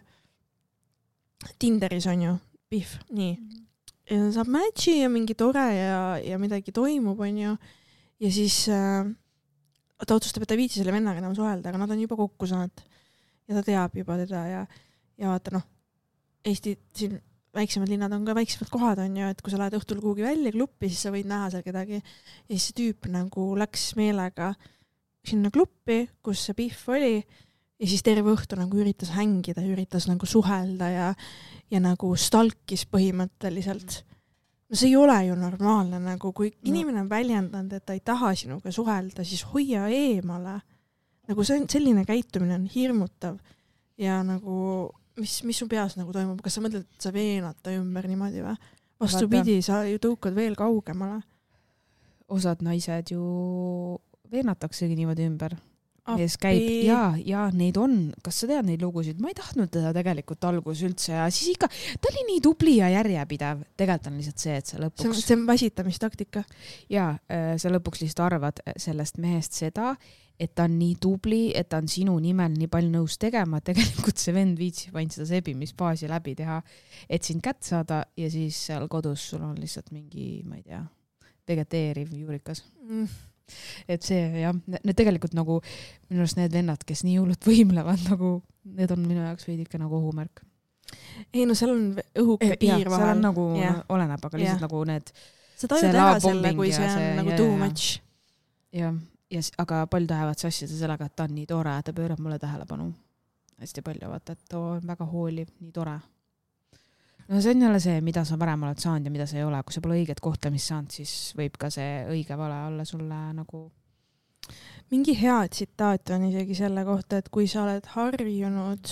Äh, Tinderis on ju, Pihv, nii. Ja saab matchi ja mingi tore ja, ja midagi toimub, on ju. Ja siis äh, ta otsustab, et ta viitsi selle vennaga enam suhelda, aga nad on juba kokku saanud. Ja ta teab juba teda ja, ja vaata, noh, Eesti siin väiksemad linnad on ka väiksemad kohad, on ju, et kui sa lähed õhtul kuhugi välja kluppi, siis sa võid näha seal kedagi. Ja siis see tüüp nagu läks meelega sinna kluppi, kus see Pihv oli ja siis terve õhtu nagu üritas hängida, üritas nagu suhelda ja, ja nagu stalkis põhimõtteliselt. No see ei ole ju normaalne, nagu kui no. Inimene on väljendanud, et ta ei taha sinuga suhelda, siis hoia eemale. Nagu see, selline käitumine on hirmutav ja nagu, mis, mis su peas nagu toimub, kas sa mõtled, et sa veenad ta ümber niimoodi või? Vastupidi, sa ju tõukad veel kaugemale. Osad naised ju veenataksegi niimoodi ümber. Mees käib, ja, ja neid on, kas sa tead neid lugusid? Ma ei tahtnud teda tegelikult algus üldse ja siis ikka, ta oli nii tubli ja järjepidev. Tegelikult on lihtsalt see, et sa lõpuks... See, see on vasitamistaktika. Ja, sa lõpuks lihtsalt arvad sellest mehest seda, et ta on nii tubli, et ta on sinu nimel nii palju nõus tegema, tegelikult see vend viitsib ainult seda sebimisbaasi läbi teha, et sind kätt saada ja siis seal kodus sul on lihtsalt mingi, ma ei tea, vegeteeriv juurikas. Mm. Et see, jah, need tegelikult nagu minu arust need vennad, kes nii hullult võimlevad, nagu need on minu jaoks veidike nagu ohumärk. Ei, no seal on õhuke piir ja, vahel. Seal on nagu yeah. oleneb, aga lihtsalt yeah. nagu need sa tajud teha selle, kui see on see, nagu ja, too much. Jah, ja, aga palju tahavad sassida sellega, et ta on nii tore, ta pöörab mulle tähelepanu. Hästi palju, vaata, et ta on väga hooliv, nii tore. No see on jälle see, mida sa varem oled saanud ja mida sa ei ole. Kui sa pole õiget kohtlemist saanud, siis võib ka see õige vale olla sulle nagu... Mingi hea tsitaat on isegi selle kohta, et kui sa oled harjunud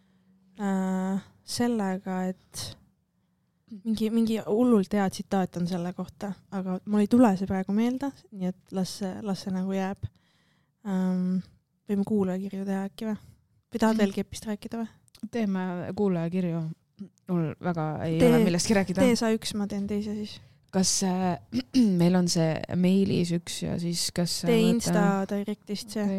äh, sellega, et mingi, mingi hullult hea tsitaat on selle kohta, aga mul ei tule see praegu meelde, nii et las see, las see nagu jääb. Ähm, võime kuulajakirju teha äkki või? Või tahad veel kepist rääkida või? Teeme kuulajakirju. Mul väga ei tee, ole millestki rääkida. Tee sa üks, ma teen teise siis. Kas äh, meil on see meilis üks ja siis kas... Tee võtta... Insta directist see.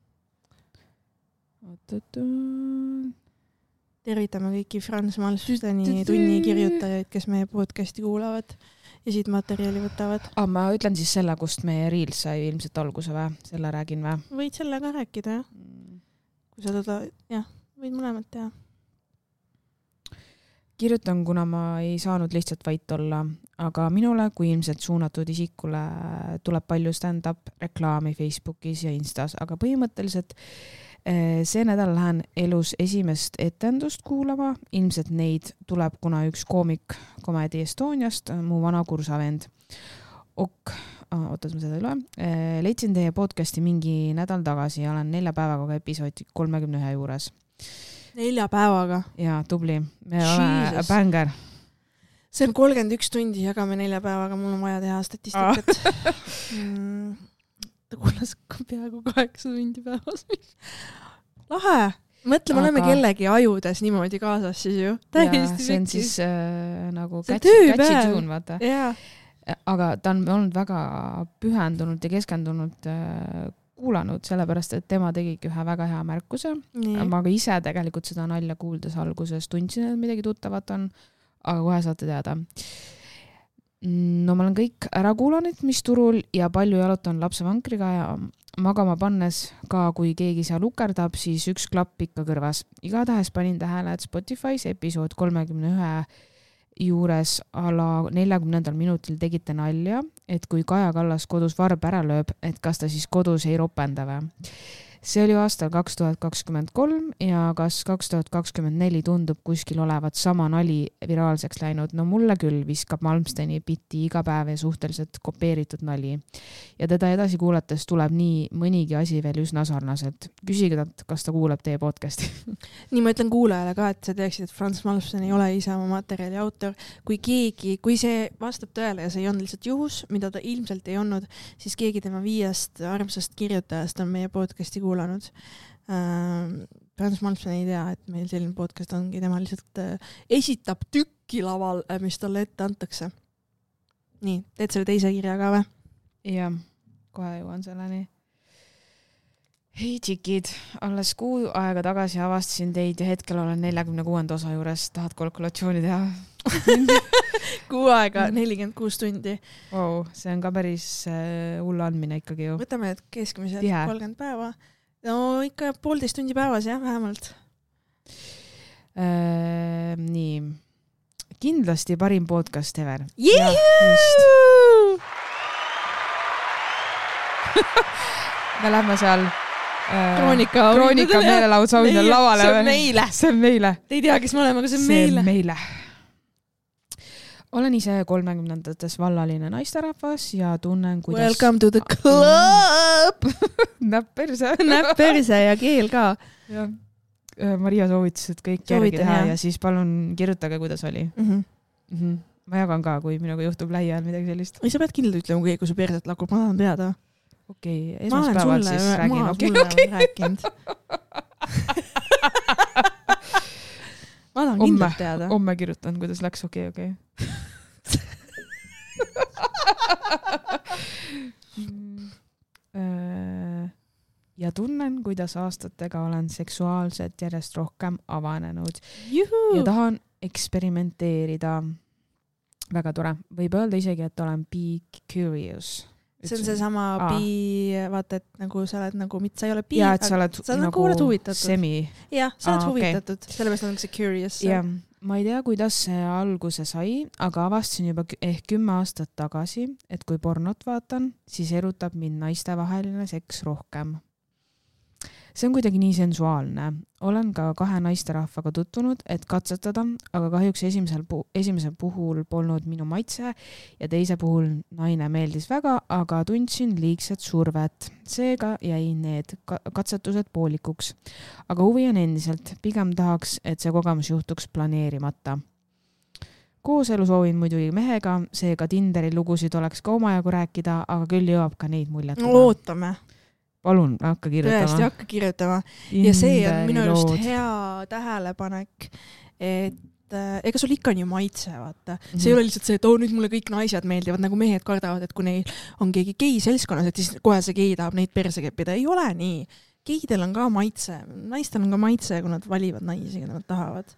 Okay. Tervitame kõiki Frans Malmsteni tunni kirjutajaid, kes meie podcasti kuulavad ja siit materjali võtavad. Ah, ma ütlen siis selle, kust meie Reels sai ilmselt alguse või? Selle räägin või? Võid selle ka rääkida, jah. Kui sa teda... Jah, võid mõlemat teha. Kirjutan, kuna ma ei saanud lihtsalt vait olla, aga minule kui ilmselt suunatud isikule tuleb palju stand-up reklaami Facebookis ja Instas, aga põhimõtteliselt See nädal lähen elus esimest etendust kuulama, ilmselt neid tuleb kuna üks koomik Comedy Estoniast, mu vana kursavend. Ok, ootas ma seda üle. Leidsin teie podcasti mingi nädal tagasi ja olen nelja päevaga episoodi kolmekümne ühe juures. Nelja päevaga? Jaa, tubli. Me oleme bänger. See on kolmkümmend üks tundi, jagame nelja päevaga, mul on vaja teha statistikat. mm. Ta kuulas peaaegu kaheksa tundi päevas. Lahe! Mõtle, me oleme kellegi ajudes niimoodi kaasas siis ju. Täiesti see on siis äh, nagu catchy tune, vaata. Yeah. Aga ta on olnud väga pühendunud ja keskendunud äh, kuulanud, sellepärast, et tema tegigi ühe väga hea märkuse. Nii. Ma ka ise tegelikult seda nalja kuuldes alguses tundsin, et midagi tuttavat on, aga kohe saate teada. No ma olen kõik ära kuulanud, mis turul ja palju jalutan lapsevankriga ja magama pannes ka, kui keegi seal lukerdab, siis üks klapp ikka kõrvas. Igatahes panin tähele, et Spotify's episood kolmekümne ühe juures ala neljakümnendal minutil tegite nalja, et kui Kaja Kallas kodus varb ära lööb, et kas ta siis kodus ei ropenda või. See oli aastal kaks tuhat kakskümmend kolm ja kas kaks tuhat kakskümmend neli tundub kuskil olevat sama nali viraalseks läinud? No mulle küll viskab Malmsteni bitti iga päev ja suhteliselt kopeeritud nali. Ja teda edasi kuulates tuleb nii mõnigi asi veel üsna sarnaselt. Küsige talt, kas ta kuulab teie podcasti. Nii ma ütlen kuulajale ka, et sa teeksid, et Frans Malmsten ei ole ise oma materjali autor. Kui keegi, kui see vastab tõele ja see ei olnud lihtsalt juhus, mida ta ilmselt ei olnud, siis keegi tema viiest armsast kirjutajast on meie podcasti kuulanud. Frans Malmsten ei tea, et meil selline podcast ongi, tema lihtsalt esitab tükki laval, mis talle ette antakse. Nii, teed selle teise kirja ka või? Jah, kohe jõuan selleni. Hei tšikid, alles kuu aega tagasi avastasin teid ja hetkel olen neljakümne kuuenda osa juures. Tahad kalkulatsiooni teha? Kuu aega, nelikümmend kuus tundi. Wow, see on ka päris hull andmine ikkagi ju. Võtame et keskmiselt kolmkümmend päeva. No ikka poolteist tundi päevas, jah, vähemalt. Äh, nii. Kindlasti parim podcast ever. Juhu! Me lähme seal äh, Kroonika, kroonika meelelaudsauhindel lavale. See on meile. See on meile. Te ei tea, kes me oleme, aga see on see meile. On meile. Olen ise kolmekümnendates vallaline naisterahvas ja tunnen, kuidas... Welcome to the club! Näpp perse. Näpp perse ja keel ka. Ja. Maria soovitas, et kõik järgi teha ja. ja siis palun kirjutage, kuidas oli. Mm-hmm. Mm-hmm. Ma jagan ka, kui minuga juhtub lähiajal midagi sellist. Ei, sa pead kindlalt ütlema, kui su perset lakub, ma tahan teada. Okei, okay, esmaspäeval siis räägin. Ma olen sulle okay. rääkinud. Ma tahan kindlalt teada. Homme kirjutan, kuidas läks, okei, okay, okei. Okay. Ja tunnen, kuidas aastatega olen seksuaalselt järjest rohkem avanenud. Juhu! Ja tahan eksperimenteerida. Väga tore. Võib öelda isegi, et olen be curious. See on see sama Aa. bi, vaata, et nagu sa oled nagu, mitte sa ei ole bi, ja, et sa oled, sa nagu oled huvitatud. Semi. Jah, sa oled Aa, huvitatud. Okay. Sellepärast on see curious. Ja, ma ei tea, kuidas see alguse sai, aga avastasin juba ehk kümme aastat tagasi, et kui pornot vaatan, siis erutab mind naistevaheline seks rohkem. See on kuidagi nii sensuaalne. Olen ka kahe naisterahvaga tutvunud, et katsetada, aga kahjuks esimesel, pu- esimesel puhul polnud minu maitse ja teise puhul naine meeldis väga, aga tundsin liigset survet. Seega jäi need katsetused poolikuks. Aga huvi on endiselt. Pigem tahaks, et see kogemus juhtuks planeerimata. Kooselu soovin muidugi mehega, seega Tinderi lugusid oleks ka omajagu rääkida, aga küll jõuab ka neid muljetada. No, ootame. Palun, hakka kirjutama. Tõesti, hakka kirjutama. Ja see on minu arust hea tähelepanek, et äh, ega sul ikka on ju maitse, vaata. Mm-hmm. See ei ole lihtsalt see, et oh, nüüd mulle kõik naised meeldivad, nagu mehed kardavad, et kui neil on keegi gei seltskonnas, et siis kohe see gei tahab neid perse keppida. Ei ole nii. Geidel on ka maitse. Naistel on ka maitse, kui nad valivad naisi, kui nad tahavad.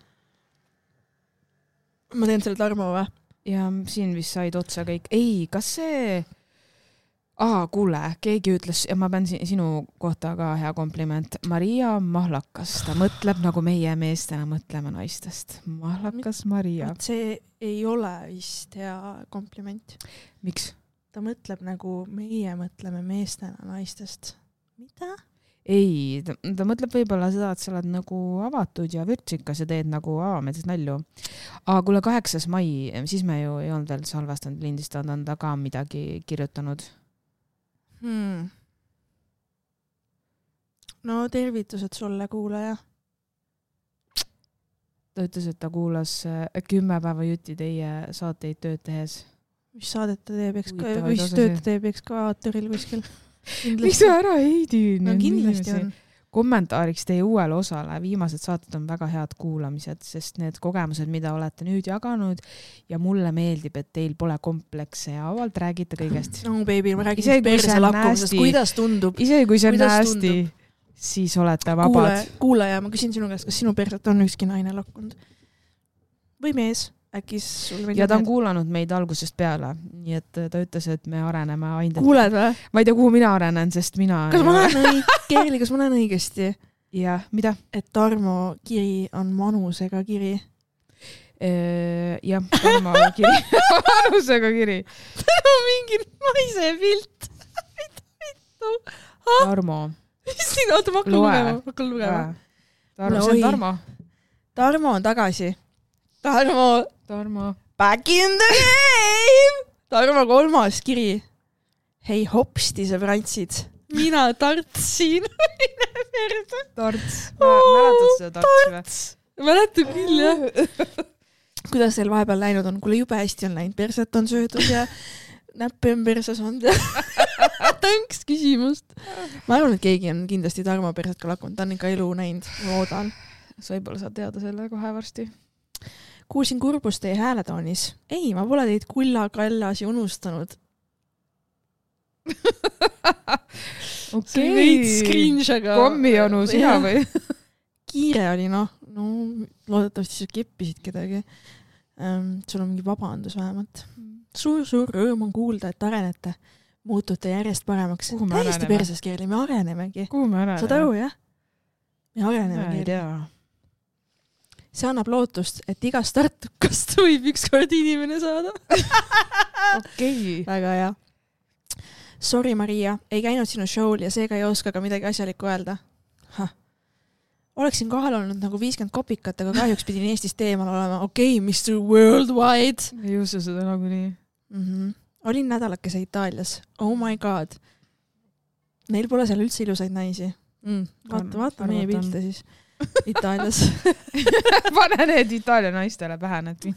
Ma teen selle Tarmo või? Ja siin vist said otsa kõik. Ei, kas see... Aa, kuule, keegi ütles, ja ma pean sinu kohta ka hea kompliment. Maria Mahlakas, ta mõtleb nagu meie meestena mõtleme naistest. Mahlakas Maria. See ei ole vist hea kompliment. Miks? Ta mõtleb nagu meie mõtleme meestena naistest. Mida? ei, ta, ta mõtleb võib-olla seda, et sa oled nagu avatud ja vürtsikas ja teed nagu avameelses nalju. Aga kuule kaheksas mai, siis me ju ei olnud veel salvestanud, lindistanud, on ta ka midagi kirjutanud. Hmm. No tervitused sulle, kuulaja. Ta ütles, et ta kuulas kümme päeva jutti teie saateid tööd tehes. Mis saadet ta teeb, eks ka, mis tööd ta teeb ekskavaatoril kuskil? Miks sa ära heidi? No kindlasti on. Kommentaariks teie uuele osale. Viimased saated on väga head kuulamised, sest need kogemused, mida olete nüüd jaganud ja mulle meeldib, et teil pole komplekse ja avalt räägite kõigest. No baby, ma räägin siis perse lakkumisest. Kuidas tundub? Isegi kui see on hästi, siis olete vabad. Kuule, kuulaja, ma küsin sinu käest, kas sinu perset on ükski naine lakkunud? Või mees? Äkki sul ja ta on kuulanud meid algusest peale, nii et ta ütles, et me areneme ainult. Kuuled või? Ma ei tea, kuhu mina arenen, sest mina... Kas ma näen õig... Kerli, kas ma näen õigesti? Jah, mida? Et Tarmo kiri on manusega kiri. Eee, jah, Tarmo kiri. manusega kiri. Tarmo mingi naise pilt. Tarmo. Siin, oota, ma hakkan lugema. Hakkan lugema. Tarmo, see on Tarmo. Tarmo on tagasi. Tarmo. Tarmo. Back in the game! Tarmo kolmas kiri. Hei hopsti, sõbrantsid. Mina tartsin. Tarts. Mäletad seda tarts või? Mäletab küll, jah. Kuidas teil vahepeal läinud on? Kuule jube hästi on läinud. Perset on söödud ja näppe on perses on. Tänks küsimust. Ma arvan, et keegi on kindlasti Tarmo perset ka lakkunud. Ta on ikka elu näinud. Ma oodan. Sa võib-olla saad teada selle kohe varsti. Kuulsin kurbust teie hääletoonis. Ei, ma pole teid kulla kallasi unustanud. Okei. Kommi onu sina või? Kiire oli, noh. No, loodetavasti sa keppisid kedagi. Ähm, sul on mingi vabandus vähemalt. Suur-suur rõõm on kuulda, et arenete. Muutute järjest paremaks. Täiesti perses keeli, me arenemegi. Kuhu me areneme? Saad aru, jah? Me arenemegi. Ei tea. See annab lootust, et iga startukast võib ükskord inimene saada. Okei. Väga hea. Sorry, Maria, ei käinud sinu show'l ja seega ei oska ka midagi asjalikku öelda. Hah. Oleksin kohal olnud nagu viiskümmend kopikat, aga kahjuks pidin Eestist eemal olema. Okei, okay, mister Worldwide. Ei usu seda nagu nii. Mm-hmm. Olin nädalakese Itaalias. Oh my god. Neil pole seal üldse ilusaid naisi. Mm. Vaata, vaata meie pilte siis. Itaalias. Pane need Itaalia naistele pähe need.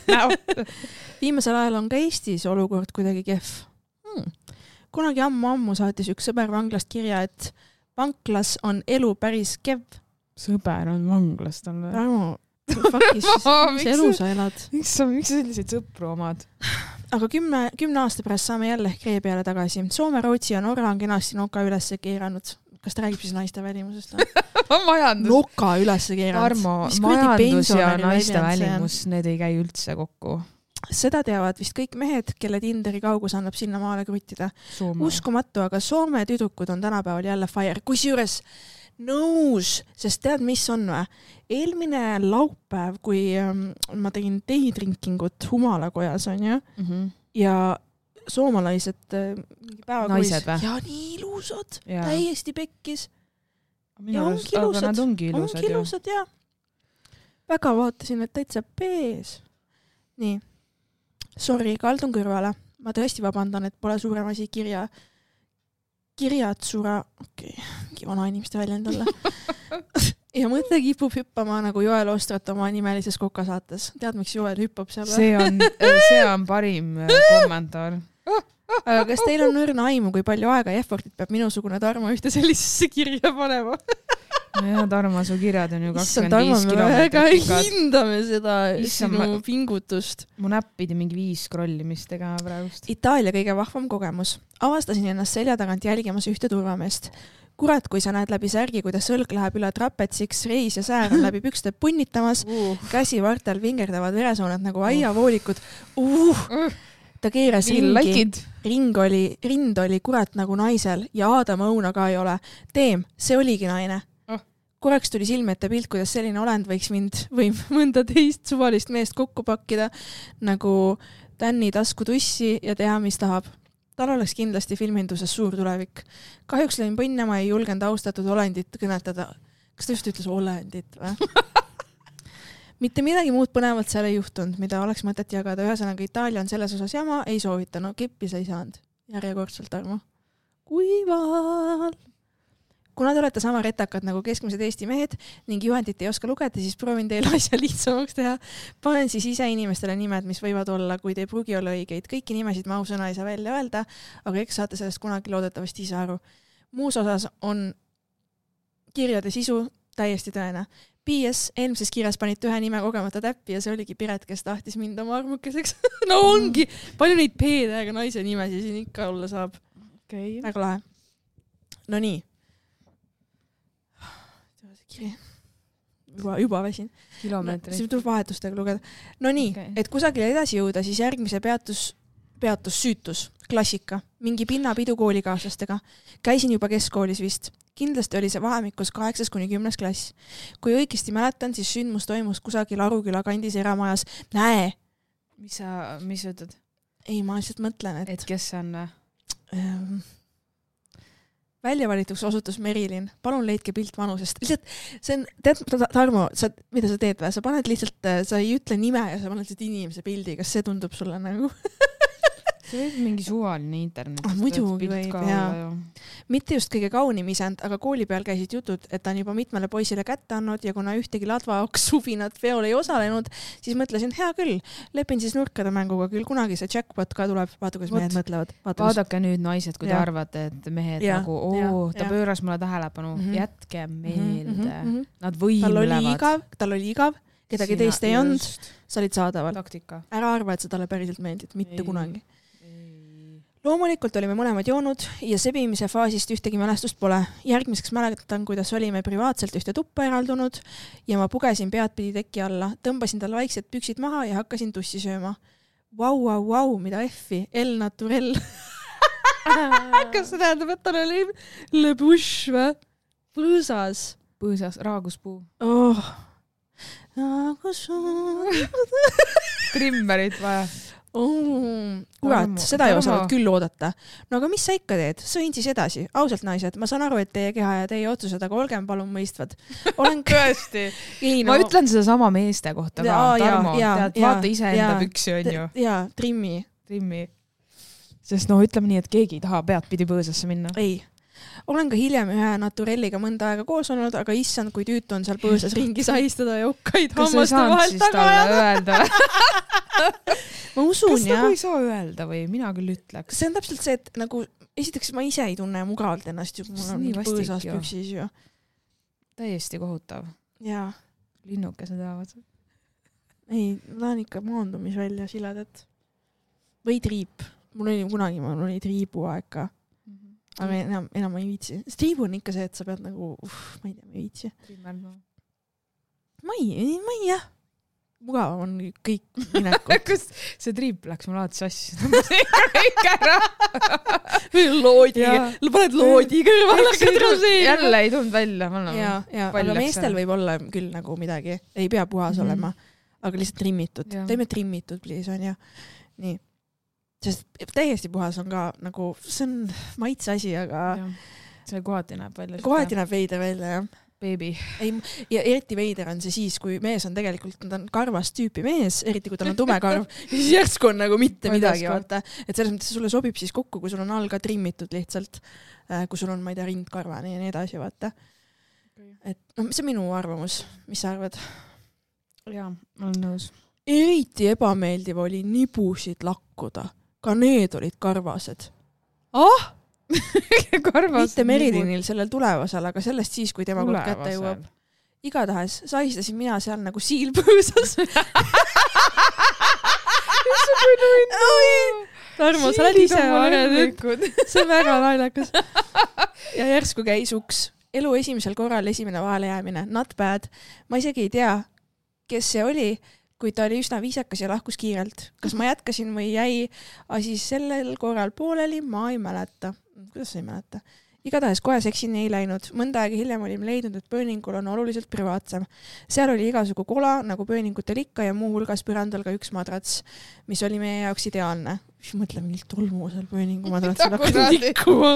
Viimasel ajal on ka Eestis olukord kuidagi kehv. Hmm. Kunagi ammu-ammu saatis üks sõber vanglast kirja, et vanklas on elu päris kev. Sõber on vanglas tal või? Tarmo, fakis, mis elu sa elad? Miks sa miks selliseid sõpru omad? Aga kümne, kümne aasta pärast saame jälle kree peale tagasi. Soome, Rootsi ja Norra on kenasti noka üles keeranud. Kas ta räägib siis naiste välimusest? Majandus. Noka üles keeranud. Tarmo, majandus ja naiste välimus, need ei käi üldse kokku. Seda teavad vist kõik mehed, kelle Tinderi kaugus annab sinna maale kruttida. Soome. Uskumatu, aga Soome tüdrukud on tänapäeval jälle fire. Kusjuures nõus, sest tead, mis on või? Eelmine laupäev, kui ähm, ma tegin teidrinkingut Humalakojas, on ju, mm-hmm. ja soomalaised äh, naised või? Ja nii ilusad, ja. Täiesti pekkis. Ja ongi ilusad. Aga nad ongi ilusad, ongi ilusad ja. Väga vaatasin, et täitsa pees. Nii. Sorry, kaldun kõrvale. Ma tõesti vabandan, et pole suurem asi kirja. Kirjad sura... Okei, okay. Vana inimeste väljend olla. Ja mõte kipub hüppama nagu Joel Ostrat oma nimelises kokasaates. Tead, miks Joel hüppab seal? See on, see on parim kommentaar. Aga kas teil on õrna aimu, kui palju aega ja effortit peab minusugune Tarmo ühte sellisesse kirja panema? Ja Tarmo, su kirjad on ju kakskümmend viis kilomeetrit. Väga hindame seda Issam, sinu ma... pingutust. Mu näpp pidi mingi viis scrollimist tegema praegust. Itaalia kõige vahvam kogemus. Avastasin ennast selja tagant jälgimas ühte turvameest. Kurat, kui sa näed läbi särgi, kuidas sõlg läheb üle trapetsiks, reis ja säär on läbi pükste punnitamas, uh. käsi vartel vingerdavad veresooned nagu aiavoolikud. Uh. Uh. Ta keeras ringi, ring oli, rind oli kurat nagu naisel ja Aadama õuna ka ei ole. Teem, see oligi naine. Oh. Korraks tuli silme ette pilt, kuidas selline olend võiks mind või mõnda teist suvalist meest kokku pakkida, nagu Tänni tasku tussi ja teha, mis tahab. tal oleks kindlasti filminduses suur tulevik. Kahjuks lõin põnne, ma ei julgenud austatud olendit kõnetada. Kas ta just ütles olendit või? Mitte midagi muud põnevalt seal ei juhtunud, mida oleks mõtet jagada. Ühesõnaga Itaalia on selles osas jama, ei soovita. No kippis ei saanud. Järjekordselt, Tarmo. Kuival! Kuna te olete sama retakad nagu keskmised Eesti mehed ning juhendit ei oska lugeda, siis proovin teile asja lihtsamaks teha. Panen siis ise inimestele nimed, mis võivad olla, kuid ei pruugi olla õigeid. Kõiki nimesid ma ausõna ei saa välja öelda, aga eks saate sellest kunagi loodetavasti ise aru. Muus osas on kirjade sisu täiesti tõene. P S eelmises kirjas panite ühe nime kogemata täppi ja see oligi Piret, kes tahtis mind oma armukeseks. No ongi! Palju neid P-dega naise nimesi siin ikka olla saab. Okay. Väga lahe. No nii. Juba, juba väsin. Kilomeetri. See tuleb vahetustega lugeda. No nii, okay. Et kusagile edasi jõuda, siis järgmise peatus, peatus süütus, klassika, mingi pinnapidu koolikaaslastega. Käisin juba keskkoolis vist. Kindlasti oli see vahemikus kaheksas kuni kümnes klass. Kui õigesti mäletan, siis sündmus toimus kusagil Aruküla kandis eramajas. Näe! Mis sa, mis sa ütled? Ei, ma lihtsalt mõtlen, et... Et kes see on? Ähm... Väljavalituks osutus Merilin. Palun leidke pilt vanusest. Lihtsalt, see on, tead, Tarmo, sa, mida sa teed või? Sa paned lihtsalt, sa ei ütle nime ja sa paned lihtsalt inimese pildi. Kas see tundub sulle nagu? See võib mingi suvaline internet. Ah, muidugi võib, jaa. Mitte just kõige kaunim isend, aga kooli peal käisid jutud, et ta on juba mitmele poisile kätte andnud ja kuna ühtegi ladvaoks suvinat feol ei osalenud, siis mõtlesin, hea küll, lepin siis nurkade mänguga küll kunagi see jackpot ka tuleb. Vaata, kuidas mehed mõtlevad. Vaata, Vaadake kus... nüüd naised, kui te arvate, et mehed ja, nagu, oo, ta ja. Pööras mulle tähelepanu, mm -hmm. jätke meelde. Mm -hmm. Nad võimlevad. Tal oli igav, tal oli igav, kedagi Sina teist ei olnud, sa olid saadaval. Taktika. Ära arva, et sa talle päriselt meeldid, mitte ei. Kunagi. Loomulikult olime mõlemad joonud ja sebimise faasist ühtegi mälestust pole. Järgmiseks mäletan, kuidas olime privaatselt ühte tuppa eraldunud ja ma pugesin pead pidi teki alla. Tõmbasin tal vaiksed püksid maha ja hakkasin tussi sööma. Vau, vau, vau, mida effi, el naturel. Kas see tähendab, et tal oli le bush või? Põõsas. Põõsas, raaguspuu. Oh. Raaguspuu. Trimmerit vaja. Oh, kurat, seda ei osanud küll oodata. No aga mis sa ikka teed? Sõin siis edasi. Ausalt naised, ma saan aru, et teie keha ja teie otsused, aga olgem palun mõistvad. Olen tõesti. Ei, no... Ma ütlen seda sama meeste kohta ka. Tarmo, ja, tead, ja, vaata ise enda ja, püksi on ju. Jaa, trimmi. Trimmi. Sest no ütleme nii, et keegi ei taha pead pidi põõsasse minna. Ei. Olen ka hiljem ühe naturelliga mõnda aega koos olnud, aga issand, kui tüütu on seal põõsas ringi sahistada ja ukkaid hammaste vahelt taga ajada. Ma usun, kas nagu ei saa öelda või mina küll ütleks? See on täpselt see, et nagu esiteks ma ise ei tunne mugavalt ennast ju, mul on põõsas püksis ju. Täiesti kohutav. Jaa. Linnukesed ajavad. Ei, ma tahan ikka maandumisvälja siladat. Või triip. Mul oli kunagi, mul oli triibu aeg ka. Aga enam, enam ei viitsi. Triibu on ikka see, et sa pead nagu, uff, ma ei tea, ma ei viitsi. Ma ei, ma ei, jah. Mugavam on kõik minekud. Kus see triip läks mul alati sassi. Ma see ikka kõik ära. Loodi. Paned loodi kõrval. Jälle ei tulnud välja. Ja, ja, aga meestel võib olla küll nagu midagi. Ei pea puhas mm-hmm. olema. Aga lihtsalt trimmitud. Teeme trimmitud, please, on ju. Nii. Sest täiesti puhas on ka nagu, see on maitse asi, aga... Ja. See kohati näeb välja. Kohati näeb veider välja, jah. Baby. Ei, ja eriti veider on see siis, kui mees on tegelikult, ta on karvast tüüpi mees, eriti kui tal on tume karv, siis järsku on nagu mitte midagi, vaata. Et selles mõttes sulle sobib siis kokku, kui sul on all ka trimmitud lihtsalt, kui sul on, ma ei tea, rindkarvani ja nii edasi, vaata. Et no, see on minu arvamus. Mis sa arvad? Jaa, olen nõus. Eriti ebameeldiv oli nibusid lakkuda. Ka need olid karvased. Ah? Karvas mitte Merilinil sellel tulevasel, aga sellest siis, kui tema kord kätte jõuab. Igatahes sahistasin mina seal nagu siilpõõsas. Tarmo, sa oled ise varenud. See on väga naljakas. Ja järsku käis uks. Elu esimesel korral esimene vahele jäämine. Not bad. Ma isegi ei tea, kes see oli, kui ta oli üsna viisakas ja lahkus kiirelt. Kas ma jätkasin või jäi, aga siis sellel korral pooleli ma ei mäleta. Kuidas sa ei mäleta? Igatahes kohe seksini ei läinud. Mõnda aega hiljem olime leidnud, et pööningul on oluliselt privaatsem. Seal oli igasugu kola, nagu pööningutel ikka ja muu hulgas pürandal ka üks madrats, mis oli meie jaoks ideaalne. mis mõtle mingil tolmusel pööning, kui ma tuled selle hakkan tikkuma.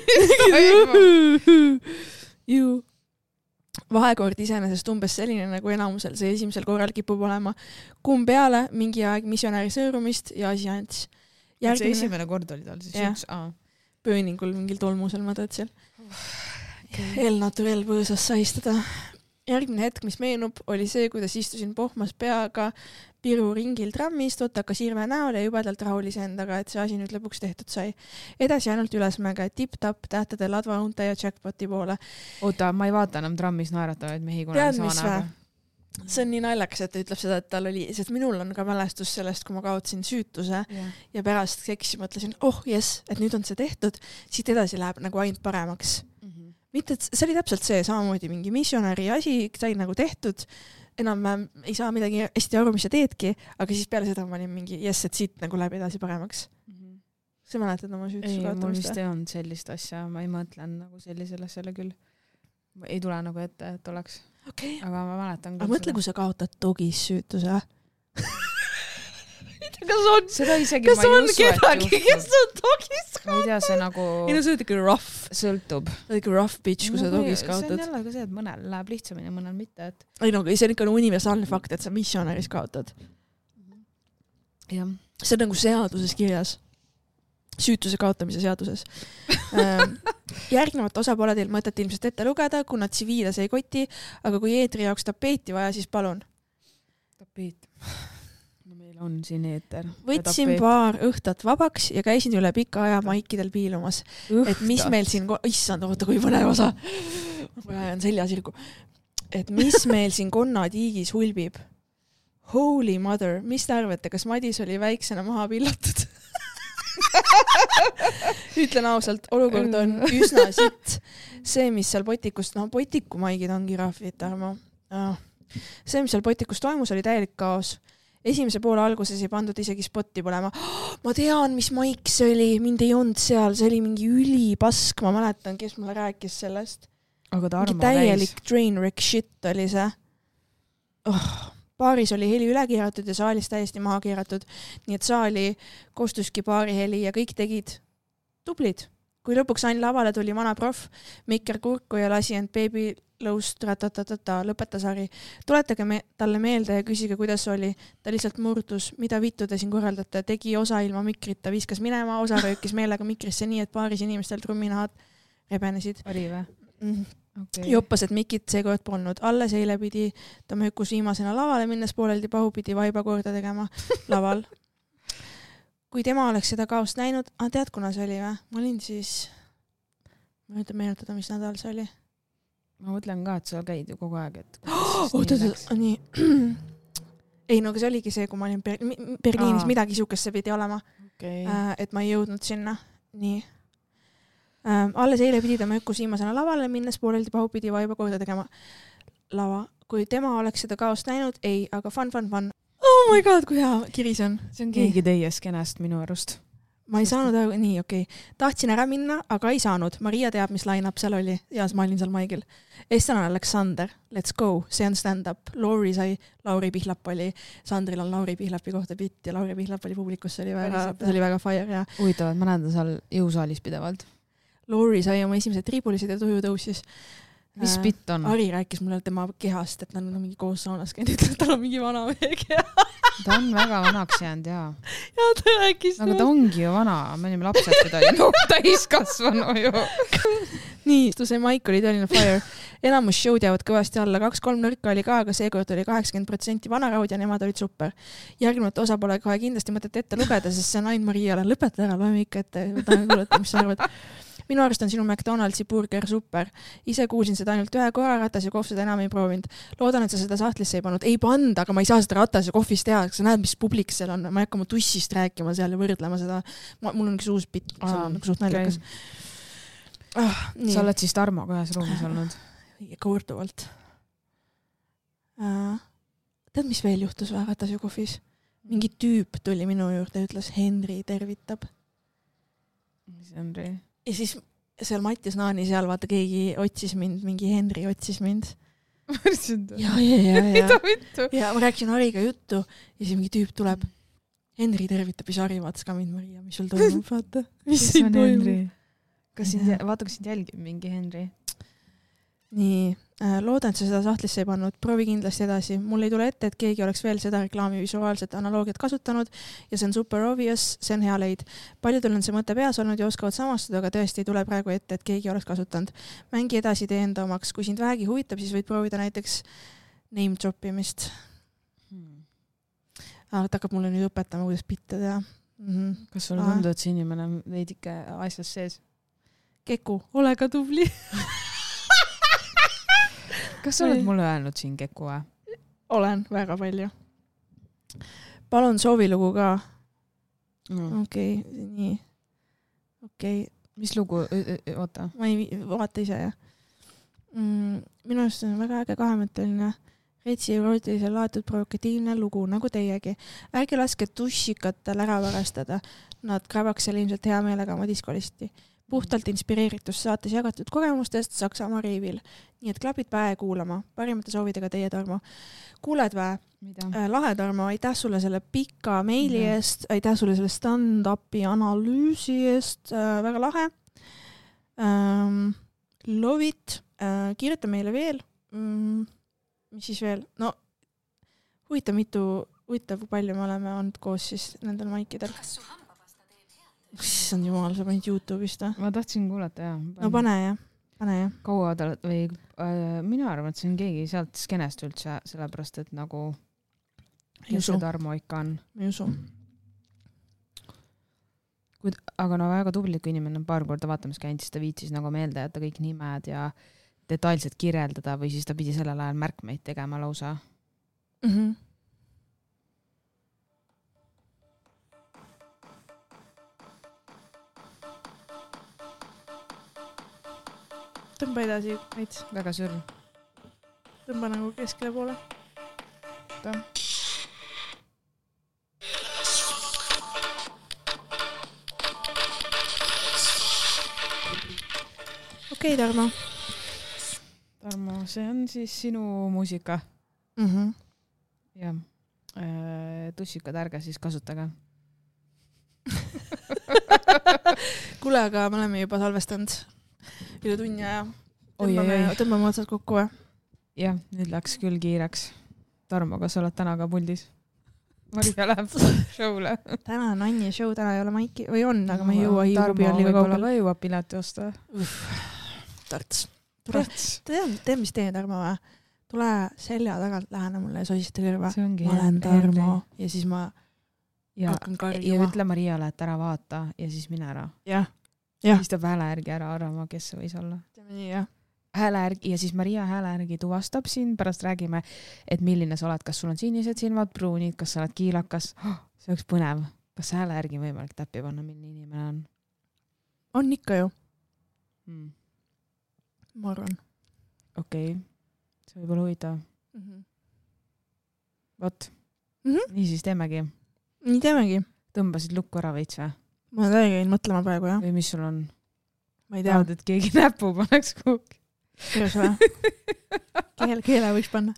Ju. Vahekord iseenesest umbes selline nagu enamusel, see esimesel korral kipub olema kuum peale, mingi aeg missionäri sõõrumist ja asi ants. Järgmine... See esimene kord oli tal siis ja. Üks aa. Pööningul mingil tolmusel ma tõed seal. Okay. El naturel võõsas saistada. Järgmine hetk, mis meenub, oli see, kuidas istusin pohmas peaga Piru ringil trammis, totaka sirve näol ja jubedalt rahulise endaga, et see asi nüüd lõpuks tehtud sai. Edasi ainult ülesmäge, tipp-tapp, tähtede ladvaunte ja jackpoti poole. Oota, ma ei vaata enam trammis naeratavaid mehi, kuna tead, mis vä? See on nii naljakas, et ta ütleb seda, et tal oli, sest minul on ka mälestus sellest, kui ma kaotsin süütuse ja, ja pärast seksi mõtlesin, oh yes, et nüüd on see tehtud, siit edasi läheb nagu ainult paremaks. Mm-hmm. Mitte, et see oli täpselt see, samamoodi mingi missionäri asi, sai nagu tehtud, enam ma ei saa midagi hästi aru, mis sa teedki, aga siis peale seda ma olin mingi, yes, et siit nagu läheb edasi paremaks. Mm-hmm. Sa mäletad oma süütuse kaotamist? Ei, mul vist ei olnud sellist asja, ma ei mõtlen nagu sellisele selle küll. Ei tule nagu ette, et oleks. Okay. Aga ma mäletan aga mõtle, kui sa kaotad dogis süütuse. Kas on, seda isegi kas ma ei on usu, kedagi, kes on dogis kaotad? Ma ei tea, see nagu... Ei no see on ikka rough. Sõltub. See on ikka rough bitch, kui no, sa dogis kaotad. See on jälle ka see, et mõnel läheb lihtsamini ja mõnel mitte. Et... Ei no, see on ikka universaalne fakt, et sa missionäris kaotad. Ja. See on nagu seaduses kirjas. Süütuse kaotamise seaduses. Järgnevat osa pole teil mõtet ilmselt ette lugeda, kuna tsiviilas ei koti, aga kui eetri jaoks tapeeti vaja, siis palun. Tapeet. On siin eeter. Võtsin paar õhtat vabaks ja käisin üle pika aja maikidel piilumas. Õhta. Et mis meil siin... Issand, oota, kui põnev osa. Ma ajan selja sirgu. Et mis meil siin konna tiigis hulbib. Holy mother, mis te arvate, kas Madis oli väiksena maha pillatud? Ütlen ausalt, olukord on üsna sitt. See, mis seal potikust... No, potikumaigid on giraafid, Tarmo. Ah. See, mis seal potikust toimus, oli täielik kaos. Esimese poole alguses ei pandud isegi spotti põlema. Oh, ma tean, mis maik see oli. Mind ei olnud seal. See oli mingi ülipask. Ma mäletan, kes mulle rääkis sellest. Aga Tarmo mingi täielik käis. Trainwreck shit oli see. Oh, baaris oli heli üle keeratud ja saalis täiesti maha keeratud. Nii et saali kostuski baari heli ja kõik tegid tublid. Kui lõpuks Ain lavale tuli vana prof, Mikker kurku ja lasi end beebi lõust ratatatata, lõpetas Ari. Tuletage me, talle meelde ja küsige, kuidas oli. Ta lihtsalt murdus, mida vittu te siin korraldate. Tegi osa ilma mikrita, viskas minema, osa röökis meelega mikrisse nii, et paaris inimestel trumminahad rebenesid. Oli või? Mm. Okay. Joppas, et mikit seekord polnud. Alles eile pidi ta möökus viimasena lavale, minnes pooleldi pahupidi vaiba korda tegema laval. Kui tema oleks seda kaost näinud, ah, tead, kuna see oli või? Ma olin siis, ma ütleb meenutada, mis nädal see oli. Ma mõtlen ka, et sa käid ju kogu aeg, et... Oh, oot, oot, nii. Ei, no aga see oligi see, kui ma olin Ber- Berliinis, Aa. midagi siukest see pidi olema. Okay. Äh, et ma ei jõudnud sinna. Nii. Äh, alles eile pidi ta möökus viimasena lavale, minnes pooleldi pahupidi vaiba korda tegema lava. Kui tema oleks seda kaost näinud, ei, aga fun, fun, fun. Oh my god, kui hea kiris on. See on keegi teie skenest minu arust. Ma ei saanud aru, nii okei. Okay. Tahtsin ära minna, aga ei saanud. Maria teab, mis line-up seal oli. Ja ma olin seal maigil. Estan on Aleksander. Let's go. See on stand-up. Lauri sai, Lauri Pihlap oli. Sandril on Lauri Pihlapi kohta pitt ja Lauri Pihlap oli publikus. See oli väga, see oli väga fire. Ja... Huvitavad, ma näen ta seal jõusaalis pidevalt. Lauri sai oma esimesed triibulised ja tuju tõusis. Mis pitt on? Ari rääkis mulle tema kehast, et nad on mingi koos saunas käinud, et tal on mingi vana mehe keha. Ta on väga vanaks jäänud, jaa. Ja ta rääkis. Aga ta ongi ju vana. Me olime lapsed, kui ta oli no, täiskasvanu ju. Nii, see Maik oli tõeline fire. Enamus show'd jäävad kõvasti alla. Kaks-kolm nõrka oli ka, aga seekord oli kaheksakümmend protsenti vanaraud ja nemad olid super. Järgnevat osa pole kohe kindlasti mõtet ette lugeda, sest see on Ain Mariale. Lõpeta ära, loeme ikka ette. Tahan kuulata, mis sa arvad. Minu arust on sinu McDonaldsi burger super. Ise kuulsin seda ainult ühe korra, Ratas ja Kohv seda enam ei proovinud. Loodan, et sa seda sahtlisse ei pannud. Ei panda, aga ma ei saa seda Ratas ja Kohvis teha. Sa näed, mis publik seal on. Ma ei hakka mu tussist rääkima seal ja võrdlema seda. Ma, mul on üks uus pitt, mis on nagu suht naljakas. Ah, sa oled siis Tarmoga ühes ruumis olnud? Korduvalt. Uh, tead, mis veel juhtus või Ratas ja Kohvis? Mingi tüüp tuli minu juurde ja ütles, Henri tervitab. Mis Henri? Ja siis seal Mattias Naani seal, vaata, keegi otsis mind, mingi Henri otsis mind. ja, ja, ja, ja. ja ma rääkisin Hariga juttu ja siis mingi tüüp tuleb. Henri tervitab ja Sari vaatas ka mind, Maria, mis sul toimub, vaata. Mis siin toimub? Kas sind, vaata, kas sind jälgib mingi Henri? Nii, loodan, et sa seda sahtlisse ei pannud. Proovi kindlasti edasi. Mul ei tule ette, et keegi oleks veel seda reklaami visuaalset analoogiat kasutanud ja see on super obvious, see on hea leid. Paljudel on see mõte peas olnud ja oskavad samastuda, aga tõesti ei tule praegu ette, et keegi oleks kasutanud. Mängi edasi tee enda omaks. Kui sind vähegi huvitab, siis võid proovida näiteks name droppimist. Hmm. Ah, ta hakkab mulle nüüd õpetama, kuidas bitte teha. Mm-hmm. Kas sulle tundub, et see inimene veidike asjas sees? Keku, ole ka tubli. Kas sa oled mulle öelnud siin Keku või? Olen, väga palju. Palun soovilugu ka. Mm. Okei, okay, nii. Okei. Okay. Mis lugu? Oota. Ma ei vaata ise, jah. Mm, minu arust on väga äge kahemõtteline retsi erootilisel laetud provokatiivne lugu, nagu teiegi. Ärge laske tussikatel ära varastada. Nad krabaks seal ilmselt hea meelega oma diskolisti. Puhtalt inspireeritus saates jagatud kogemustest Saksamaa riivil. Nii et klapid päe kuulama. Parimate soovidega teie, Tarmo. Kuuled vä? Äh, lahe, Tarmo. Aitäh sulle selle pika meili mm-hmm. eest. Aitäh sulle selle stand-upi analüüsi eest. Äh, väga lahe. Ähm, love it. Äh, kirjuta meile veel. Mm, mis siis veel? No, huvitav mitu, huvitav palju me oleme olnud koos siis nendel maikidel. Issand jumal, sa panid YouTube'ist või? Ma tahtsin kuulata, jah. No pane, jah. Pane, jah. Kaua ta, või äh, mina arvan, et see on keegi sealt skenest üldse, sellepärast, et nagu kes see Tarmo ikka on. Ma ei usu. Kuid, aga no väga tubli, kui inimene on paar korda vaatamas käinud, siis ta viitsis nagu meelde jätta kõik nimed ja detailselt kirjeldada või siis ta pidi sellel ajal märkmeid tegema lausa. Mhm. Tõmba edasi, veits. Väga sür. Tõmba nagu keskele poole. Ta. Okei, okay, Tarmo. Tarmo, see on siis sinu muusika. Mhm. Jah. Tussikad ärge siis kasutage. Kuule, aga me oleme juba salvestanud üle tunni ja tõmbame, tõmbame otsad kokku või? Jah, nüüd läks küll kiireks. Tarmo, kas sa oled täna ka puldis? Maria läheb show'le. Täna on Anni show, täna ei ole maiki, või on, aga no, ma ei jõua hiibubi on liiga kaugel. Tarmo võib-olla ka jõuab pileti osta. Tarts. Tee, mis tee, Tarmo või? Tule selja tagant lähene mulle ja sosiste kõrva. Ma olen Tarmo ja siis ma ja, hakkan karjuma. Ja ütle Mariale, et ära vaata ja siis mine ära. Jah. Ja. Siis tõb hääle järgi ära arvama, kes see võis olla. Nii, jah. Hääle järgi, ja siis Maria hääle järgi tuvastab siin, pärast räägime, et milline sa oled, kas sul on sinised silmad, pruunid, kas sa oled kiilakas. Oh, see oleks põnev. Kas hääle järgi võimalik täppi panna, milline inimene on? On ikka ju. Hmm. Ma arvan. Okei. Okay. See võib olla huvitav. Mm-hmm. Vot. Mm-hmm. Nii siis teemegi. Nii teemegi. Tõmbasid lukku ära veits või? Ma täiega jäin mõtlema praegu, jah. Või mis sul on? Ma ei tea. Tahad, et keegi näpu paneks kuhugi. Kuidas või? Keele, keele võiks panna.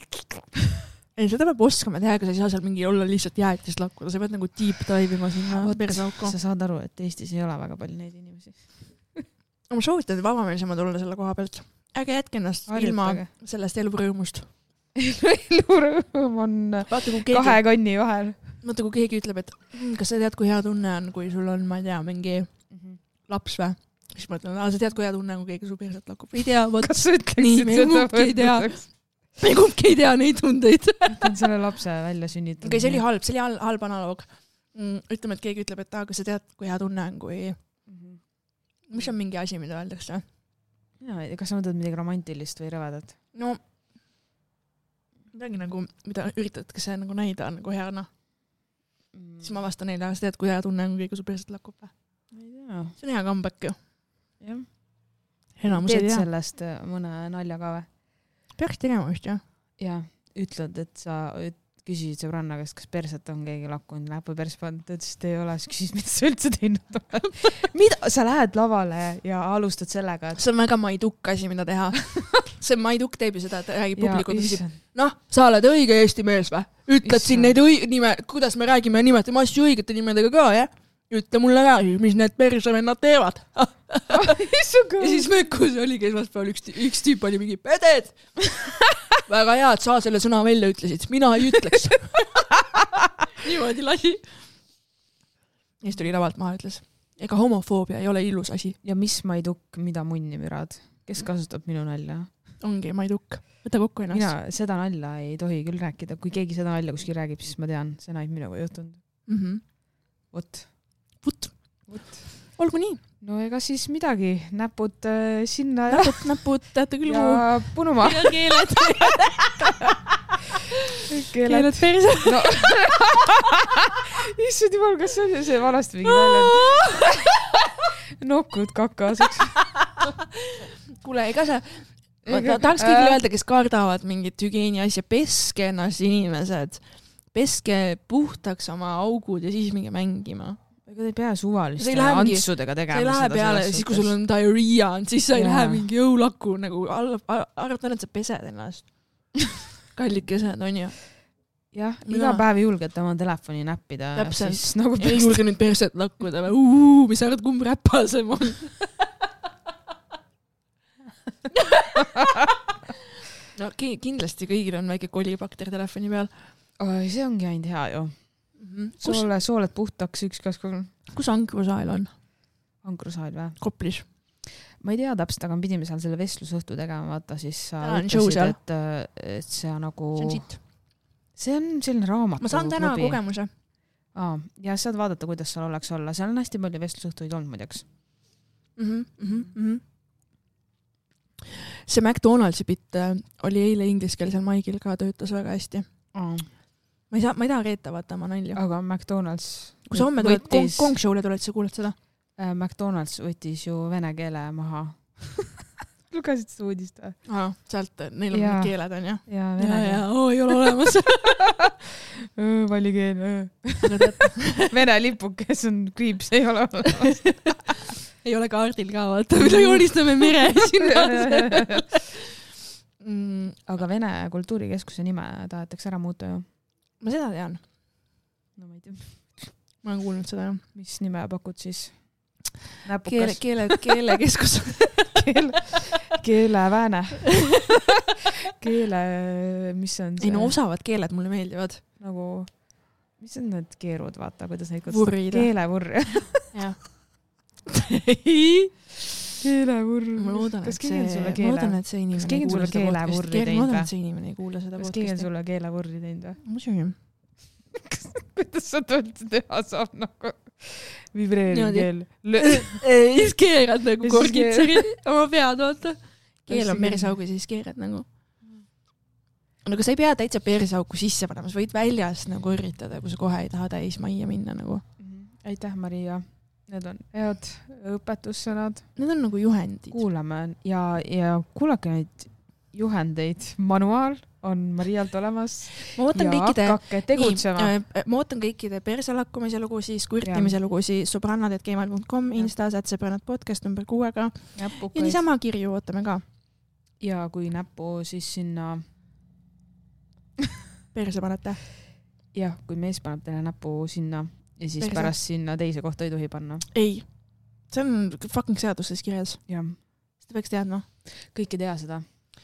Ei, seda peab oskama teha, aga sa ei saa seal mingi olla lihtsalt jäätist lakkuda. Sa pead nagu deep dive'ima sinna persauku. Sa saad aru, et Eestis ei ole väga palju neid inimesi. Ma soovitan vabameelsemad olla selle koha pealt. Äge jätke ennast Harjutage. Ilma sellest elurõõmust. Elurõõm on Vaata, keegi... kahe konni vahel. Mõtle, kui keegi ütleb, et kas sa tead, kui hea tunne on, kui sul on, ma ei tea, mingi mm-hmm. laps või? Siis ma ütlen, sa tead, kui hea tunne on, kui keegi su perset lakub. Ei tea, võt. Kas sa ütleksid seda võrdluseks? Me kumbki ei tea neid tundeid. Ütlen selle lapse välja sünnitanud. Okay, see oli halb, see oli halb, halb analoog. Ütleme, et keegi ütleb, et kas sa tead, kui hea tunne on, kui... Mm-hmm. Mis on mingi asi, mida öeldakse? Ja, kas sa mõtled midagi romantilist või rõvedat? No, midagi nagu, mida üritad, kas see nagu näida nagu heana. Mm. Siis ma vastan neile, sa tead, kui hea tunne on, kui keegi su perset lakub või? Ei tea. See on hea comeback ju. Jah. Enamus teed sellest mõne nalja ka või? Peaks tegema vist, jah. Ja, ütled, et sa küsisid sõbranna käest, kas perset on keegi lakkunud, läheb või pers pannud, ta ütles, et ei ole, siis küsis, mida sa üldse teinud oled. Mida? Sa lähed lavale ja alustad sellega, et... See on väga maidukk asi, mida teha. See maidukk teeb ju seda, et räägib publikult, küsib, noh, sa oled õige eesti mees või? Ütled siin neid õi... nime, kuidas me räägime ja nimetame asju õigete nimedega ka, jah? Ütle mulle ka, mis need persevennad teevad. Ja siis mökkus oligi esmaspäeval üks, üks tüüp oli mingi peded. Väga hea, et sa selle sõna välja ütlesid. Mina ei ütleks. Niimoodi lasi. Ja siis tuli lavalt maha ütles. Ega homofoobia ei ole ilus asi. Ja mis maidukk, mida munni mürad? Kes kasutab minu nalja? Ongi maidukk. Võta kokku ennast. Mina seda nalja ei tohi küll rääkida. Kui keegi seda nalja kuskil räägib, siis ma tean, see naid minuga juhtunud. Mm-hmm. Vot. Vot. Vot. Olgu nii. No ega siis midagi. Näpud äh, sinna. Näpud, näpud, teate küll kuhu. Ja punuma. Ja keeled. Keeled, keeled perse. No. Issud jumal, kas see on see vanasti mingi välja? Nokud kakaseks. Kuule, ega see... Ma tahaks kõigile öelda, kes kardavad mingit hügieeni asja. Peske ennast inimesed. Peske puhtaks oma augud ja siis minge mängima. Ega te ei pea suvaliste antsudega tegema. See ei lähe peale, siis kui sul on diarrhea, siis sa ei lähe mingi jõulakku, nagu arvatan, et sa pesed ennast. Kallikesed on ju. Jah, iga päev julgete oma telefoni näppida. Täpselt. Nagu ei julge nüüd perset lakkuda. Uuu, mis sa arvad, kumb räpasem on? No kindlasti kõigil on väike kolibakter telefoni peal. Oi, see ongi ainult hea ju. Mm-hmm. Soole, sooled puhtaks üks kas kolm. Kus Ankrusael on? Ankrusael või? Koplis. Ma ei tea täpselt, aga me pidime seal selle vestlusõhtu tegema, vaata siis sa ütlesid, et, et see on nagu... See on sitt. See on selline raamatu. Ma saan täna klubi. Kogemuse. Aa, ja saad vaadata, kuidas seal oleks olla. Seal on hästi palju vestlusõhtuid olnud, muideks. Mm-hmm, mm-hmm. See McDonaldsi bitt oli eile ingliskeelsel maigil ka, töötas väga hästi. Aa. Ma ei saa, ma ei taha reeta, vaata, ma nalju. Aga McDonald's... Kui sa homme tuled võttis... Kong-showle tuled, sa kuulad seda? Äh, McDonald's võttis ju vene keele maha. Lugesid seda uudist või? Aa, sealt neil on ja. Keeled on, jah? Ja, vene ja, ja, oo, ei ole olemas. Vali keel. Vene lipuk, kes on kriips, ei ole olemas. Ei ole kaardil ka, vaata, mida joonistame mere sinna. Mm, aga Vene kultuurikeskuse nime tahetakse ära muuta ju. Ma seda tean. No ma ei tea. Ma olen kuulnud seda, jah. Mis nime pakud siis? Keele, keele, keelekeskus. Keele, keelevääne. Keele, mis on see? Ei no osavad keeled mulle meeldivad. Nagu, mis on need keerud, vaata, kuidas neid kutsuda? Vurrid. Keelevurr. Jah. Keelevurr. Ma loodan, et see, ma loodan, et see inimene ei kuule seda podcasti. Ma loodan, et see inimene ei kuule seda podcasti. Kas keegi on sulle keelevurri teinud või? Muidugi. Kuidas sa tulnud teha saab nagu vibreeriv keel? Siis keerad nagu korgitserid oma pead, vaata. Keel on persaugu, siis keerad nagu. Aga sa ei pea täitsa persauku sisse panema, sa võid väljast nagu üritada, kui sa kohe ei taha täis majja minna nagu. Aitäh, Maria. Need on head õpetussõnad. Need on nagu juhendid. Kuulame ja, ja kuulake neid juhendeid. Manuaal on Marialt olemas. Ma ootan ja kõikide, hakkake tegutsema. Nii, ma ootan kõikide perselakkumise lugusi, skurtimise lugusi, sõbrannad et gmail punkt com, Instas, et sõbrannad podcast number kuuega. Ja niisama kirju ootame ka. Ja kui näppu siis sinna... Perse panete? Jah, kui mees paneb teile näppu sinna ja siis Perse. Pärast sinna teise kohta ei tohi panna. Ei. See on fucking seaduses kirjas. Jah. Seda peaks teadma. Kõik ei tea seda.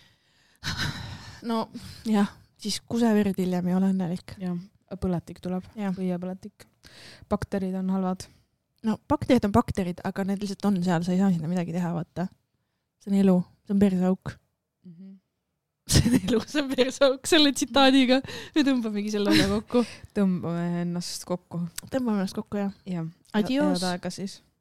No jah, siis kuseverd hiljem ei ole õnnelik. Jah, põletik tuleb. Põiepõletik. Bakterid on halvad. No bakterid on bakterid, aga need lihtsalt on seal, sa ei saa sinna midagi teha, vaata. See on elu, see on persauk. Mm-hmm. See on elu, see on persauk, selle tsitaadiga. Me tõmbamegi selle osa kokku. Tõmbame ennast kokku. Tõmbame ennast kokku, jah. Jah. Adios. Head aega siis.